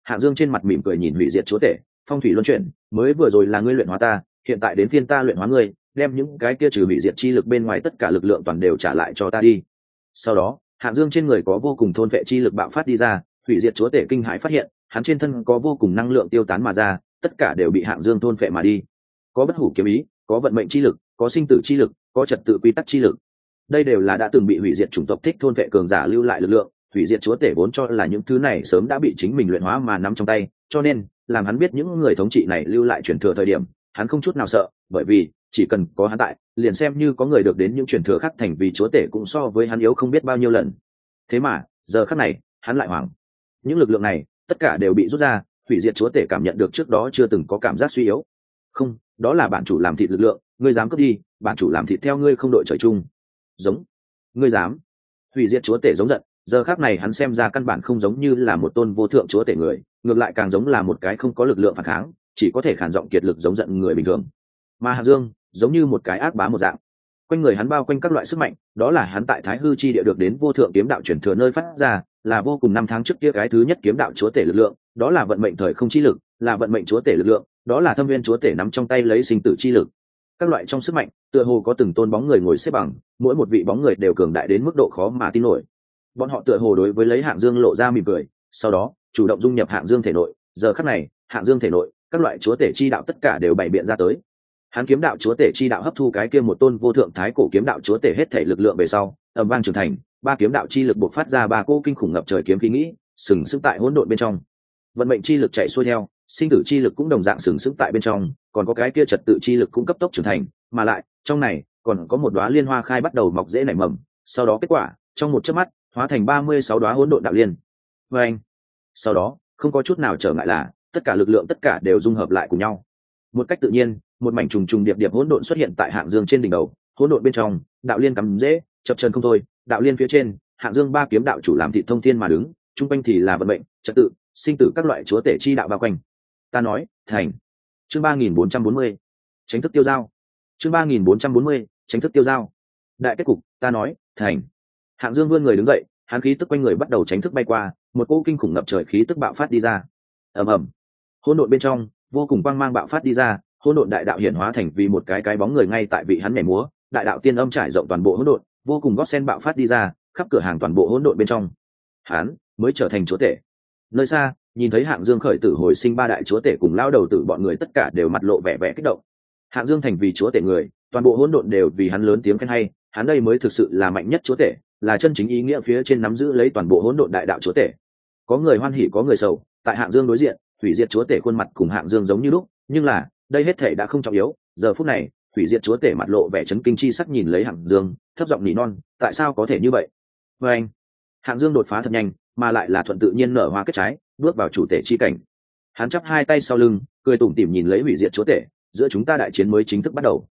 Hạng Dương trên mặt mỉm cười nhìn hủy diệt chúa tể, phong thủy luân chuyển, mới vừa rồi là ngươi luyện hóa ta, hiện tại đến phiên ta luyện hóa ngươi, đem những cái kia trừ hủy diệt chi lực bên ngoài tất cả lực lượng toàn đều trả lại cho ta đi. Sau đó, Hạng Dương trên người có vô cùng thôn vệ chi lực bạo phát đi ra, hủy diệt chúa tể kinh hãi phát hiện, hắn trên thân có vô cùng năng lượng tiêu tán mà ra, tất cả đều bị Hạng Dương thôn vệ mà đi. Có bất hủ kiếm ý, có vận mệnh chi lực, có sinh tử chi lực, có trật tự quy tắc chi lực. Đây đều là đã từng bị hủy diệt chủng tộc thích thôn vệ cường giả lưu lại lực lượng, hủy diệt chúa tể vốn cho là những thứ này sớm đã bị chính mình luyện hóa mà nắm trong tay, cho nên làm hắn biết những người thống trị này lưu lại truyền thừa thời điểm, hắn không chút nào sợ, bởi vì chỉ cần có hắn tại, liền xem như có người được đến những truyền thừa khác thành vì chúa tể cũng so với hắn yếu không biết bao nhiêu lần. Thế mà giờ khắc này hắn lại hoảng, những lực lượng này tất cả đều bị rút ra, hủy diệt chúa tể cảm nhận được trước đó chưa từng có cảm giác suy yếu. Không, đó là bản chủ làm thịt lực lượng, ngươi dám cướp đi, bản chủ làm thịt theo ngươi không đội trời chung. Giống, ngươi dám. Hủy diệt chúa tể giống giận, giờ khắc này hắn xem ra căn bản không giống như là một tôn vô thượng chúa tể người, ngược lại càng giống là một cái không có lực lượng phản kháng, chỉ có thể khản giọng kiệt lực giống giận người bình thường. Mà Hạng Dương giống như một cái ác bá một dạng, quanh người hắn bao quanh các loại sức mạnh, đó là hắn tại Thái Hư chi địa được đến vô thượng kiếm đạo truyền thừa nơi phát ra, là vô cùng năm tháng trước kia cái thứ nhất kiếm đạo chúa tể lực lượng, đó là vận mệnh thời không chi lực, là vận mệnh chúa tể lực lượng, đó là thâm viên chúa tể nắm trong tay lấy sinh tử chi lực. Các loại trong sức mạnh, tựa hồ có từng tôn bóng người ngồi xếp bằng, mỗi một vị bóng người đều cường đại đến mức độ khó mà tin nổi. Bọn họ tựa hồ đối với lấy Hạng Dương lộ ra mỉm cười, sau đó chủ động dung nhập Hạng Dương thể nội. Giờ khắc này, Hạng Dương thể nội, các loại chúa tể chi đạo tất cả đều bày biện ra tới. Hắn kiếm đạo chúa tể chi đạo hấp thu cái kia một tôn vô thượng thái cổ kiếm đạo chúa tể hết thể lực lượng về sau, ầm vang trưởng thành, ba kiếm đạo chi lực bộc phát ra ba cô kinh khủng ngập trời kiếm khí nghĩ, sừng sững tại hỗn độn bên trong. Vận mệnh chi lực chạy xuôi theo, sinh tử chi lực cũng đồng dạng sừng sững tại bên trong, còn có cái kia trật tự chi lực cũng cấp tốc trưởng thành, mà lại trong này còn có một đóa liên hoa khai bắt đầu mọc rễ nảy mầm, sau đó kết quả trong một chớp mắt hóa thành 36 đóa hỗn độn đạo liên. Và anh, sau đó không có chút nào trở ngại là tất cả lực lượng tất cả đều dung hợp lại cùng nhau, một cách tự nhiên, một mảnh trùng trùng điệp điệp hỗn độn xuất hiện tại Hạng Dương trên đỉnh đầu. Hỗn độn bên trong, đạo liên cắm rễ chập chờn không thôi, đạo liên phía trên, Hạng Dương ba kiếm đạo chủ làm thị thông thiên mà đứng, trung quanh thì là vận mệnh, trật tự, sinh tử các loại chúa tể chi đạo bao quanh. Ta nói, thành. Chương 3440, tránh thức tiêu giao. Chương 3440, tránh thức tiêu giao. Đại kết cục, ta nói, thành. Hạng Dương vươn người đứng dậy, hắn khí tức quanh người bắt đầu tránh thức bay qua, một cỗ kinh khủng ngập trời khí tức bạo phát đi ra. Ầm ầm. Hỗn độn bên trong, vô cùng quang mang bạo phát đi ra, hỗn độn đại đạo hiển hóa thành vì một cái bóng người ngay tại vị hắn nhảy múa, đại đạo tiên âm trải rộng toàn bộ hỗn độn, vô cùng gót sen bạo phát đi ra, khắp cửa hàng toàn bộ hỗn độn bên trong. Hắn mới trở thành chúa tể. Nơi xa, nhìn thấy Hạng Dương khởi tử hồi sinh ba đại chúa tể cùng lao đầu tử bọn người tất cả đều mặt lộ vẻ vẻ kích động. Hạng Dương thành vì chúa tể người, toàn bộ hỗn độn đều vì hắn lớn tiếng khen hay, hắn đây mới thực sự là mạnh nhất chúa tể, là chân chính ý nghĩa phía trên nắm giữ lấy toàn bộ hỗn độn đại đạo chúa tể. Có người hoan hỉ có người sầu, tại Hạng Dương đối diện, hủy diệt chúa tể khuôn mặt cùng Hạng Dương giống như lúc, nhưng là đây hết thể đã không trọng yếu. Giờ phút này, hủy diệt chúa tể mặt lộ vẻ chấn kinh chi sắc nhìn lấy Hạng Dương, thấp giọng nỉ non, tại sao có thể như vậy? Và anh, Hạng Dương đột phá thật nhanh, mà lại là thuận tự nhiên nở hoa kết trái, bước vào chủ tể chi cảnh. Hắn chắp hai tay sau lưng, cười tủm tỉm nhìn lấy hủy diệt chúa tể, giữa chúng ta đại chiến mới chính thức bắt đầu.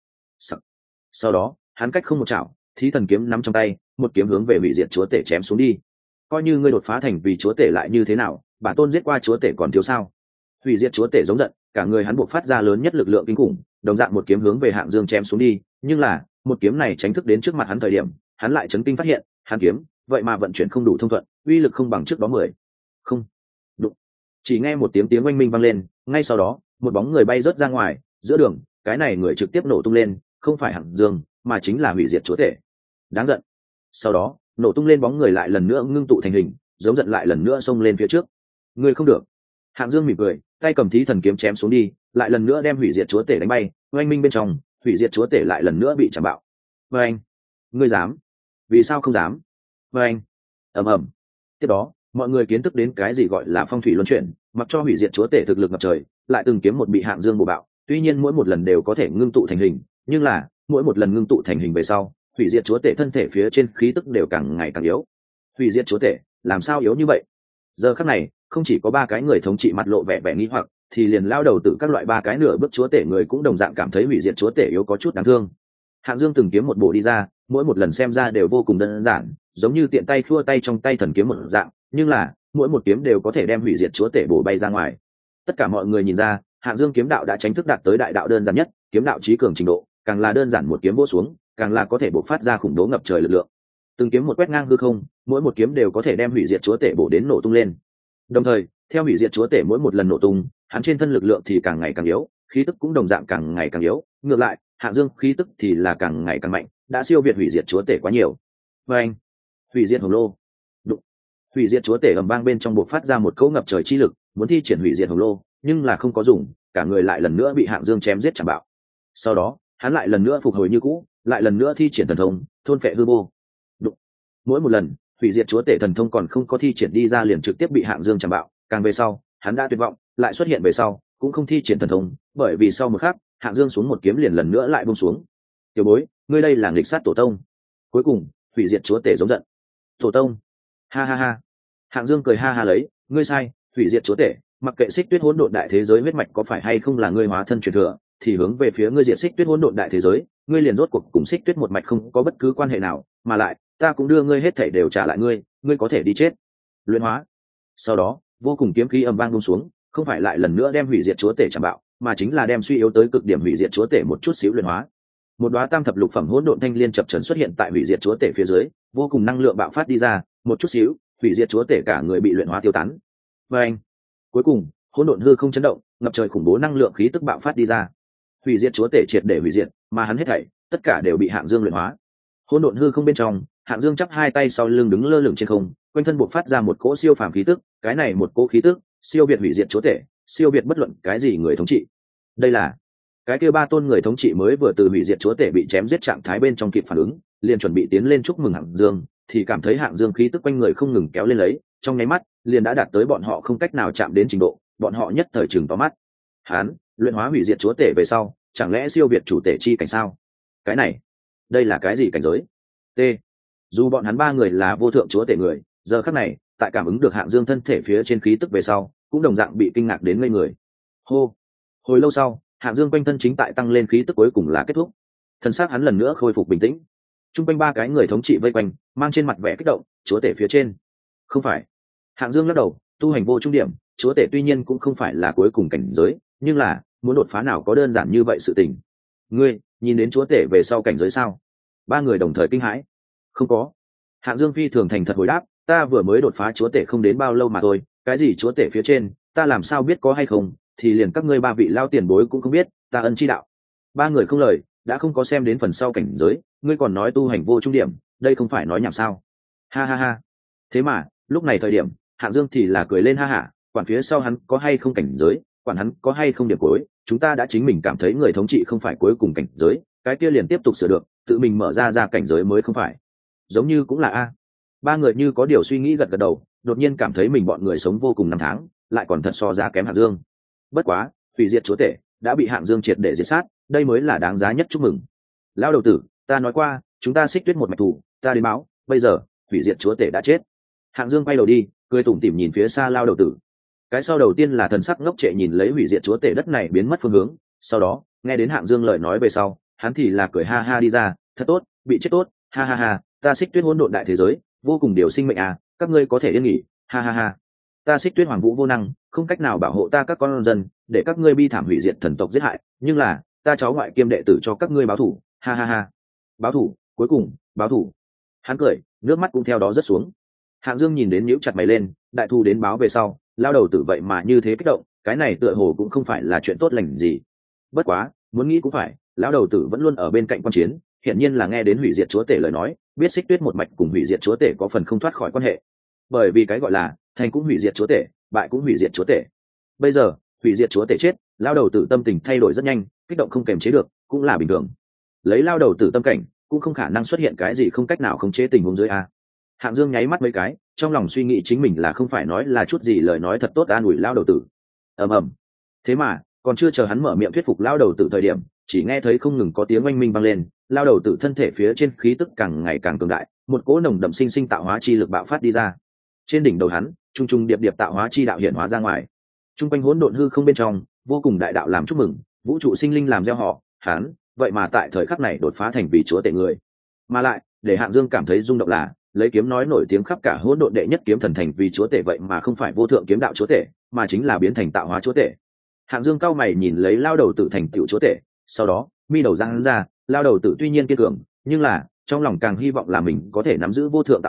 Sau đó, hắn cách không một chảo, thí thần kiếm nắm trong tay, một kiếm hướng về hủy diệt chúa tể chém xuống đi. Coi như ngươi đột phá thành vì chúa tể lại như thế nào, bản tôn giết qua chúa tể còn thiếu sao? Hủy diệt chúa tể giống giận, cả người hắn buộc phát ra lớn nhất lực lượng kinh khủng, đồng dạng một kiếm hướng về Hạng Dương chém xuống đi, nhưng là một kiếm này tránh thức đến trước mặt hắn thời điểm, hắn lại chấn kinh phát hiện, hắn kiếm vậy mà vận chuyển không đủ thông thuận, uy lực không bằng trước đó 10. Không. Đụng. Chỉ nghe một tiếng oanh minh vang lên, ngay sau đó, một bóng người bay rớt ra ngoài, giữa đường, cái này người trực tiếp nổ tung lên, không phải Hạng Dương, mà chính là hủy diệt chúa tể. Đáng giận. Sau đó, nổ tung lên bóng người lại lần nữa ngưng tụ thành hình, giống giận lại lần nữa xông lên phía trước. Ngươi không được. Hạng Dương mỉm cười, tay cầm thí thần kiếm chém xuống đi, lại lần nữa đem hủy diệt chúa tể đánh bay, oanh minh bên trong, hủy diệt chúa tể lại lần nữa bị chạm bạo. Và anh, ngươi dám? Vì sao không dám? Và anh, ầm ầm. Tiếp đó, mọi người kiến thức đến cái gì gọi là phong thủy luân chuyển, mặc cho hủy diệt chúa tể thực lực ngập trời, lại từng kiếm một bị Hạng Dương bổ bạo, tuy nhiên mỗi một lần đều có thể ngưng tụ thành hình, nhưng là mỗi một lần ngưng tụ thành hình về sau, hủy diệt chúa tể thân thể phía trên khí tức đều càng ngày càng yếu. Hủy diệt chúa tể, làm sao yếu như vậy? Giờ khắc này, không chỉ có ba cái người thống trị mặt lộ vẻ vẻ nghi hoặc, thì liền lao đầu từ các loại ba cái nửa bước chúa tể người cũng đồng dạng cảm thấy hủy diệt chúa tể yếu có chút đáng thương. Hạng Dương từng kiếm một bổ đi ra, mỗi một lần xem ra đều vô cùng đơn giản, giống như tiện tay khua tay trong tay thần kiếm một dạng, nhưng là mỗi một kiếm đều có thể đem hủy diệt chúa tể bổ bay ra ngoài. Tất cả mọi người nhìn ra, Hạng Dương kiếm đạo đã tránh thức đạt tới đại đạo đơn giản nhất, kiếm đạo trí cường trình độ, càng là đơn giản một kiếm vỗ xuống, càng là có thể bộc phát ra khủng bố ngập trời lực lượng. Từng kiếm một quét ngang hư không, mỗi một kiếm đều có thể đem hủy diệt chúa tể bổ đến nổ tung lên. Đồng thời, Theo hủy diệt chúa tể mỗi một lần nổ tung, hắn trên thân lực lượng thì càng ngày càng yếu, khí tức cũng đồng dạng càng ngày càng yếu. Ngược lại, Hạng Dương khí tức thì là càng ngày càng mạnh, đã siêu việt hủy diệt chúa tể quá nhiều. Và anh, hủy diệt hồng lô. Đụng. Hủy diệt chúa tể ầm vang bên trong bộc phát ra một cỗ ngập trời chi lực, muốn thi triển hủy diệt hồng lô, nhưng là không có dùng, cả người lại lần nữa bị Hạng Dương chém giết chảm bạo. Sau đó, hắn lại lần nữa phục hồi như cũ, lại lần nữa thi triển thần thông, thôn phệ hư vô. Đụng. Mỗi một lần, hủy diệt chúa tể thần thông còn không có thi triển đi ra liền trực tiếp bị Hạng Dương chảm bạo, càng về sau, hắn đã tuyệt vọng, lại xuất hiện về sau, cũng không thi triển thần thông, bởi vì sau một khắc, Hạng Dương xuống một kiếm liền lần nữa lại buông xuống. Tiểu bối, ngươi đây là nghịch sát tổ tông. Cuối cùng, hủy diệt chúa tể giống giận. Tổ tông? Ha ha ha. Hạng Dương cười ha ha lấy, ngươi sai, hủy diệt chúa tể, mặc kệ xích tuyết hỗn độn đại thế giới huyết mạch có phải hay không là ngươi hóa thân truyền thừa, thì hướng về phía ngươi diệt xích tuyết hỗn độn đại thế giới, ngươi liền rốt cuộc cùng xích tuyết một mạch không có bất cứ quan hệ nào, mà lại, ta cũng đưa ngươi hết thảy đều trả lại ngươi, ngươi có thể đi chết. Luyện hóa. Sau đó, vô cùng kiếm khí ầm vang buông xuống, không phải lại lần nữa đem hủy diệt chúa tể chạm bạo, mà chính là đem suy yếu tới cực điểm hủy diệt chúa tể một chút xíu luyện hóa. Một đóa tam thập lục phẩm hỗn độn thanh liên chập chờn xuất hiện tại hủy diệt chúa tể phía dưới, vô cùng năng lượng bạo phát đi ra, một chút xíu, hủy diệt chúa tể cả người bị luyện hóa tiêu tán. Và anh, cuối cùng, hỗn độn hư không chấn động, ngập trời khủng bố năng lượng khí tức bạo phát đi ra. Hủy diệt chúa tể triệt để hủy diệt, mà hắn hết thảy, tất cả đều bị Hạng Dương luyện hóa. Hỗn độn hư không bên trong, Hạng Dương chắp hai tay sau lưng đứng lơ lửng trên không, quanh thân bộc phát ra một cỗ siêu phàm khí tức, cái này một cỗ khí tức, siêu việt hủy diệt chúa tể, siêu việt bất luận cái gì người thống trị. Đây là cái kia ba tôn người thống trị mới vừa từ hủy diệt chúa tể bị chém giết trạng thái bên trong kịp phản ứng, liền chuẩn bị tiến lên chúc mừng Hạng Dương, thì cảm thấy Hạng Dương khí tức quanh người không ngừng kéo lên lấy, trong nháy mắt, liền đã đạt tới bọn họ không cách nào chạm đến trình độ, bọn họ nhất thời chừng to mắt. Hắn, luyện hóa hủy diệt chúa tể về sau, chẳng lẽ siêu việt chủ tể chi cảnh sao? Cái này, đây là cái gì cảnh giới? T. Dù bọn hắn ba người là vô thượng chúa tể người, giờ khắc này, tại cảm ứng được Hạng Dương thân thể phía trên khí tức về sau, cũng đồng dạng bị kinh ngạc đến ngây người. Hô. Hồi lâu sau, Hạng Dương quanh thân chính tại tăng lên khí tức cuối cùng là kết thúc. Thân xác hắn lần nữa khôi phục bình tĩnh. Trung quanh ba cái người thống trị vây quanh, mang trên mặt vẻ kích động, chúa tể phía trên. Không phải. Hạng Dương lắc đầu, tu hành vô trung điểm, chúa tể tuy nhiên cũng không phải là cuối cùng cảnh giới, nhưng là muốn đột phá nào có đơn giản như vậy sự tình. Ngươi, nhìn đến chúa tể về sau cảnh giới sao? Ba người đồng thời kinh hãi. Không có. Hạng Dương phi thường thành thật hồi đáp, ta vừa mới đột phá chúa tể không đến bao lâu mà thôi, cái gì chúa tể phía trên, ta làm sao biết có hay không, thì liền các ngươi ba vị lao tiền bối cũng không biết, ta ân chi đạo. Ba người không lời, đã không có xem đến phần sau cảnh giới, ngươi còn nói tu hành vô trung điểm, đây không phải nói nhảm sao? Ha ha ha. Thế mà, lúc này thời điểm, Hạng Dương thì là cười lên ha hả, quản phía sau hắn có hay không cảnh giới, quản hắn có hay không điểm cuối, chúng ta đã chính mình cảm thấy người thống trị không phải cuối cùng cảnh giới, cái kia liền tiếp tục sửa được, tự mình mở ra cảnh giới mới không phải. Giống như cũng là a. Ba người như có điều suy nghĩ gật gật đầu, đột nhiên cảm thấy mình bọn người sống vô cùng năm tháng, lại còn thật so ra kém Hạng Dương. Bất quá, hủy diệt chúa tể đã bị Hạng Dương triệt để diệt sát, đây mới là đáng giá nhất, chúc mừng. Lão đầu tử, ta nói qua, chúng ta xích tuyết một mạch thủ, ta đến báo, bây giờ, hủy diệt chúa tể đã chết. Hạng Dương quay đầu đi, cười tủm tỉm nhìn phía xa Lão đầu tử. Cái sau đầu tiên là thần sắc ngốc trệ nhìn lấy hủy diệt chúa tể đất này biến mất phương hướng, sau đó, nghe đến Hạng Dương lời nói về sau, hắn thì là cười ha ha đi ra, thật tốt, bị chết tốt, ha ha ha, ta xích tuyết hỗn độn đại thế giới, vô cùng điều sinh mệnh à, các ngươi có thể yên nghỉ, ha ha ha. Ta xích tuyết hoàng vũ vô năng, không cách nào bảo hộ ta các con dân, để các ngươi bi thảm hủy diệt thần tộc giết hại, nhưng là, ta cháu ngoại kiêm đệ tử cho các ngươi báo thủ, ha ha ha. Báo thủ, cuối cùng, báo thủ. Hắn cười, nước mắt cũng theo đó rớt xuống. Hạng Dương nhìn đến nhíu chặt mày lên, đại thù đến báo về sau, lao đầu tử vậy mà như thế kích động, cái này tựa hồ cũng không phải là chuyện tốt lành gì. Bất quá, muốn nghĩ cũng phải, lão đầu tử vẫn luôn ở bên cạnh quan chiến, hiển nhiên là nghe đến hủy diệt chúa tể lời nói, biết xích tuyết một mạch cùng hủy diệt chúa tể có phần không thoát khỏi quan hệ. Bởi vì cái gọi là thành cũng hủy diệt chúa tể, bại cũng hủy diệt chúa tể. Bây giờ, hủy diệt chúa tể chết, lao đầu tử tâm tình thay đổi rất nhanh, kích động không kềm chế được, cũng là bình thường. Lấy lao đầu tử tâm cảnh, cũng không khả năng xuất hiện cái gì không cách nào khống chế tình huống dưới a. Hạng Dương nháy mắt mấy cái, trong lòng suy nghĩ chính mình là không phải nói là chút gì lời nói thật tốt an ủi lao đầu tử. Ầm ầm. Thế mà, còn chưa chờ hắn mở miệng thuyết phục lao đầu tử thời điểm, chỉ nghe thấy không ngừng có tiếng oanh minh vang lên, lao đầu tử thân thể phía trên khí tức càng ngày càng cường đại, một cỗ nồng đậm sinh sinh tạo hóa chi lực bạo phát đi ra. Trên đỉnh đầu hắn, trung trung điệp điệp tạo hóa chi đạo hiện hóa ra ngoài. Trung quanh hỗn độn hư không bên trong, vô cùng đại đạo làm chúc mừng, vũ trụ sinh linh làm gieo họ, hắn, vậy mà tại thời khắc này đột phá thành vị chúa tể người. Mà lại, để Hạng Dương cảm thấy rung động là, lấy kiếm nói nổi tiếng khắp cả hỗn độn đệ nhất kiếm thần thành vì chúa tể vậy mà không phải vô thượng kiếm đạo chúa tể, mà chính là biến thành tạo hóa chúa tể. Hạng Dương cao mày nhìn lấy lao đầu tử thành tựu chúa tể, sau đó, mi đầu giang ra, lao đầu tử tuy nhiên kiên cường, nhưng là trong lòng càng hy vọng là mình có thể nắm giữ vô thượng tạo hóa,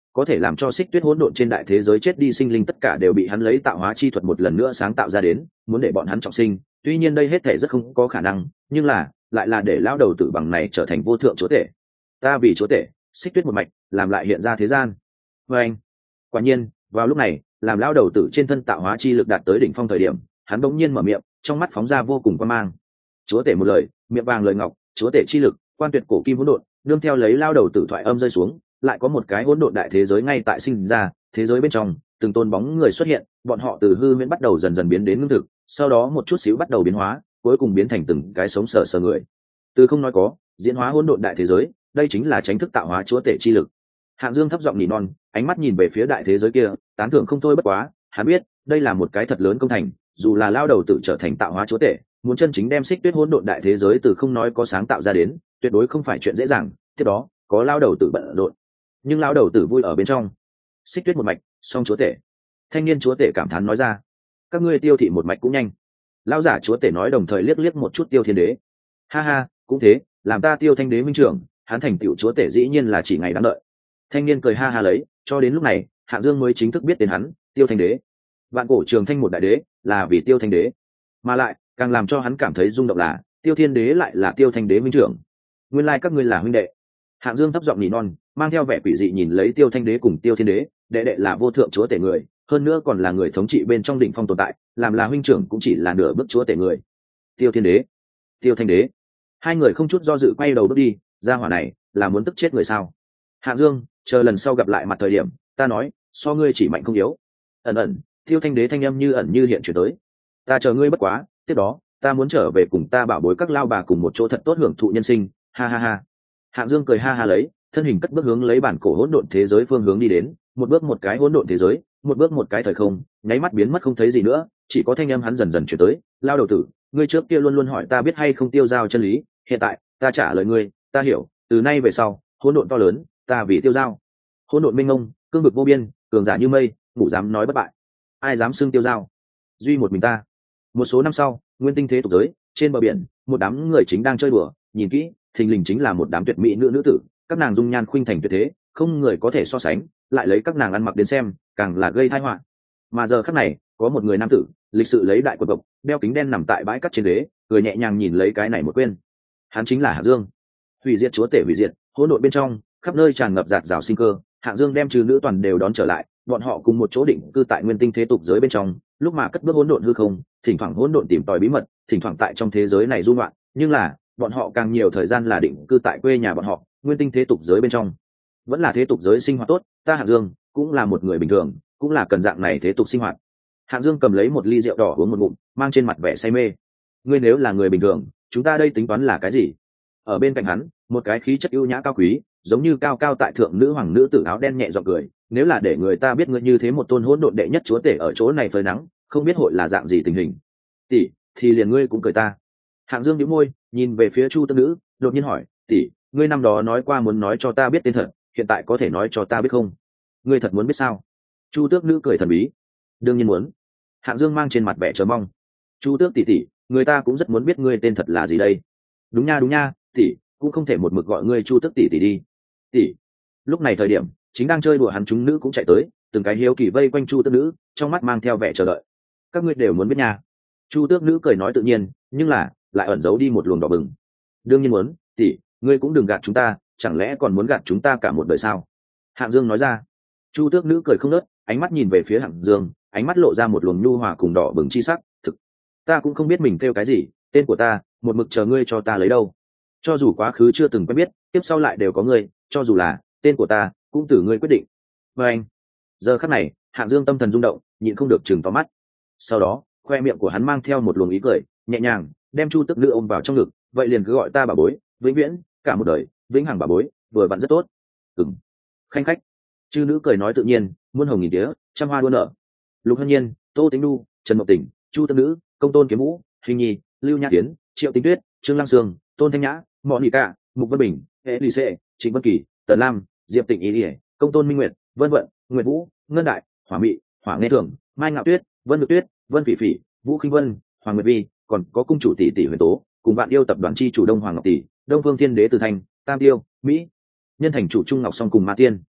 có thể làm cho xích tuyết hỗn độn trên đại thế giới chết đi sinh linh tất cả đều bị hắn lấy tạo hóa chi thuật một lần nữa sáng tạo ra đến, muốn để bọn hắn trọng sinh. Tuy nhiên đây hết thể rất không có khả năng, nhưng lại là để lão đầu tử bằng này trở thành vô thượng chúa tể. Ta vì chúa tể, xích tuyết một mạch làm lại hiện ra thế gian. Và anh, quả nhiên vào lúc này, làm lão đầu tử trên thân tạo hóa chi lực đạt tới đỉnh phong thời điểm, hắn bỗng nhiên mở miệng, trong mắt phóng ra vô cùng quan mang. Chúa tể một lời, miệng vàng lời ngọc, chúa tể chi lực, quan tuyệt cổ kim hỗn độn, nương theo lấy lao đầu tử thoại âm rơi xuống, lại có một cái hỗn độn đại thế giới ngay tại sinh ra. Thế giới bên trong từng tôn bóng người xuất hiện, bọn họ từ hư huyễn bắt đầu dần dần biến đến ngưng thực, sau đó một chút xíu bắt đầu biến hóa, cuối cùng biến thành từng cái sống sờ sờ người. Từ không nói có, diễn hóa hỗn độn đại thế giới, đây chính là chính thức tạo hóa chúa tể chi lực. Hạng Dương thấp giọng nỉ non, ánh mắt nhìn về phía đại thế giới kia, tán thưởng không thôi. Bất quá hắn biết đây là một cái thật lớn công thành, dù là lao đầu tự trở thành tạo hóa chúa tể, muốn chân chính đem xích tuyết hỗn độn đại thế giới từ không nói có sáng tạo ra đến, tuyệt đối không phải chuyện dễ dàng. Tiếp đó có lao đầu tự bận rộn, nhưng lao đầu tử vui ở bên trong. Xích tuyết một mạch, song chúa tể. Thanh niên chúa tể cảm thán nói ra. Các ngươi Tiêu thị một mạch cũng nhanh. Lao giả chúa tể nói, đồng thời liếc liếc một chút Tiêu Thiên Đế. Ha ha, cũng thế, làm ta Tiêu Thanh Đế minh trưởng, hắn thành tựu chúa tể dĩ nhiên là chỉ ngày đáng đợi. Thanh niên cười ha ha lấy, cho đến lúc này Hạng Dương mới chính thức biết tên hắn, Tiêu Thanh Đế. Vạn cổ trường thanh một đại đế, là vì Tiêu Thanh Đế. Mà lại càng làm cho hắn cảm thấy rung động là Tiêu Thiên Đế lại là Tiêu Thanh Đế minh trưởng. Nguyên lai các ngươi là huynh đệ. Hạng Dương thấp giọng nỉ non, mang theo vẻ quỷ dị nhìn lấy Tiêu Thanh Đế cùng Tiêu Thiên Đế. Đệ đệ là vô thượng chúa tể người, hơn nữa còn là người thống trị bên trong đỉnh phong tồn tại, làm là huynh trưởng cũng chỉ là nửa bước chúa tể người. Tiêu Thiên Đế, Tiêu Thanh Đế, hai người không chút do dự quay đầu bước đi. Gia hỏa này là muốn tức chết người sao? Hạng Dương, chờ lần sau gặp lại mặt thời điểm, ta nói so ngươi chỉ mạnh không yếu. Ẩn ẩn, Tiêu Thanh Đế thanh âm như ẩn như hiện chuyển tới. Ta chờ ngươi bất quá, tiếp đó ta muốn trở về cùng ta bảo bối các lao bà cùng một chỗ thật tốt hưởng thụ nhân sinh. Ha ha ha. Hạng Dương cười ha ha lấy, thân hình cất bước hướng lấy bản cổ hỗn độn thế giới phương hướng đi đến, một bước một cái hỗn độn thế giới, một bước một cái thời không, nháy mắt biến mất không thấy gì nữa, chỉ có thanh âm hắn dần dần chuyển tới. Lao đầu tử, ngươi trước kia luôn luôn hỏi ta biết hay không tiêu giao chân lý, hiện tại ta trả lời ngươi, ta hiểu, từ nay về sau hỗn độn to lớn, ta vì tiêu giao. Hỗn độn minh ngông, cương vực vô biên, cường giả như mây, ngủ dám nói bất bại, ai dám xưng tiêu giao, duy một mình ta. Một số năm sau, nguyên tinh thế tục giới, trên bờ biển, một đám người chính đang chơi đùa, nhìn kỹ, thình lình chính là một đám tuyệt mỹ nữ tử, các nàng dung nhan khuynh thành tuyệt thế, không người có thể so sánh, lại lấy các nàng ăn mặc đến xem, càng là gây tai họa. Mà giờ khắc này, có một người nam tử, lịch sự lấy đại quần cộc, đeo kính đen nằm tại bãi cát trên ghế, cười nhẹ nhàng nhìn lấy cái này một quên. Hắn chính là Hạng Dương. Hủy diệt chúa tể hủy diệt, hỗn độn bên trong, khắp nơi tràn ngập giạt rào sinh cơ. Hạng Dương đem trừ nữ toàn đều đón trở lại, bọn họ cùng một chỗ định cư tại nguyên tinh thế tục giới bên trong, lúc mà cất bước hỗn độn hư không, thỉnh thoảng hỗn độn tìm tòi bí mật, thỉnh thoảng tại trong thế giới này du ngoạn, nhưng là bọn họ càng nhiều thời gian là định cư tại quê nhà bọn họ, nguyên tinh thế tục giới bên trong. Vẫn là thế tục giới sinh hoạt tốt, ta Hạng Dương cũng là một người bình thường, cũng là cần dạng này thế tục sinh hoạt. Hạng Dương cầm lấy một ly rượu đỏ uống một ngụm, mang trên mặt vẻ say mê. Ngươi nếu là người bình thường, chúng ta đây tính toán là cái gì? Ở bên cạnh hắn, một cái khí chất ưu nhã cao quý, giống như cao cao tại thượng nữ hoàng nữ tử áo đen nhẹ giọng cười. Nếu là để người ta biết ngươi như thế một tôn hỗn độn đệ nhất chúa tể ở chỗ này phơi nắng, không biết hội là dạng gì tình hình. Tỷ, thì liền ngươi cũng cười ta. Hạng Dương nhíu môi, nhìn về phía Chu Tước Nữ, đột nhiên hỏi, tỷ, ngươi năm đó nói qua muốn nói cho ta biết tên thật, hiện tại có thể nói cho ta biết không? Ngươi thật muốn biết sao? Chu Tước Nữ cười thần bí. Đương nhiên muốn. Hạng Dương mang trên mặt vẻ chờ mong. Chu Tước tỷ tỷ, người ta cũng rất muốn biết ngươi tên thật là gì đây. Đúng nha, tỷ, cũng không thể một mực gọi ngươi Chu Tước tỷ tỷ đi. Tỷ. Lúc này thời điểm, chính đang chơi đùa hắn chúng nữ cũng chạy tới, từng cái hiếu kỳ vây quanh Chu Tước Nữ, trong mắt mang theo vẻ chờ đợi. Các ngươi đều muốn biết nha. Chu Tước Nữ cười nói tự nhiên, nhưng là lại ẩn giấu đi một luồng đỏ bừng. Đương nhiên muốn, tỷ, ngươi cũng đừng gạt chúng ta, chẳng lẽ còn muốn gạt chúng ta cả một đời sao? Hạng Dương nói ra. Chu Tước Nữ cười không nớt, ánh mắt nhìn về phía Hạng Dương, ánh mắt lộ ra một luồng nhu hòa cùng đỏ bừng chi sắc. Thực, ta cũng không biết mình kêu cái gì, tên của ta, một mực chờ ngươi cho ta lấy đâu. Cho dù quá khứ chưa từng quen biết, tiếp sau lại đều có ngươi, cho dù là tên của ta, cũng từ ngươi quyết định. Và anh, giờ khắc này, Hạng Dương tâm thần rung động, nhịn không được chừng to mắt. Sau đó, khoe miệng của hắn mang theo một luồng ý cười, nhẹ nhàng đem Chu Tước Nữ ôm vào trong ngực. Vậy liền cứ gọi ta bà bối, vĩnh viễn, cả một đời, vĩnh hằng bà bối, vừa vặn rất tốt. Khanh khách. Chư nữ cười nói tự nhiên, muôn hồng nghìn tía, trăm hoa đua nở. Lục Hân Nhiên, Tô Tính Nu, Trần Mộng Tỉnh, Chu Tước Nữ, Công Tôn Kiếm Vũ, Hình Nhi, Lưu Nhã Tiến, Triệu Tinh Tuyết, Trương Lăng Sương, Tôn Thanh Nhã, Mọ Nị Cả, Mục Vân Bình, Hệ Lì Xệ, Trịnh Vân Kỳ, Tần Lam, Diệp Tịnh Ý Ỉa, Công Tôn Minh Nguyệt, Vân Vận, Nguyệt Vũ, Ngân Đại, Hỏa Mị, Hỏa Nghe Thường, Mai Ngạo Tuyết, Vân Ngự Tuyết, Vân Phỉ Phỉ, Vũ Khinh Vân, Hoàng Nguyệt Vi, còn có cung chủ tỷ tỷ Huyền Tố, cùng bạn yêu tập đoàn chi chủ Đông Hoàng Ngọc tỷ, Đông Phương Thiên Đế Từ Thanh, Tam Tiêu, Mỹ, Nhân thành chủ Trung Ngọc Song cùng Ma Tiên.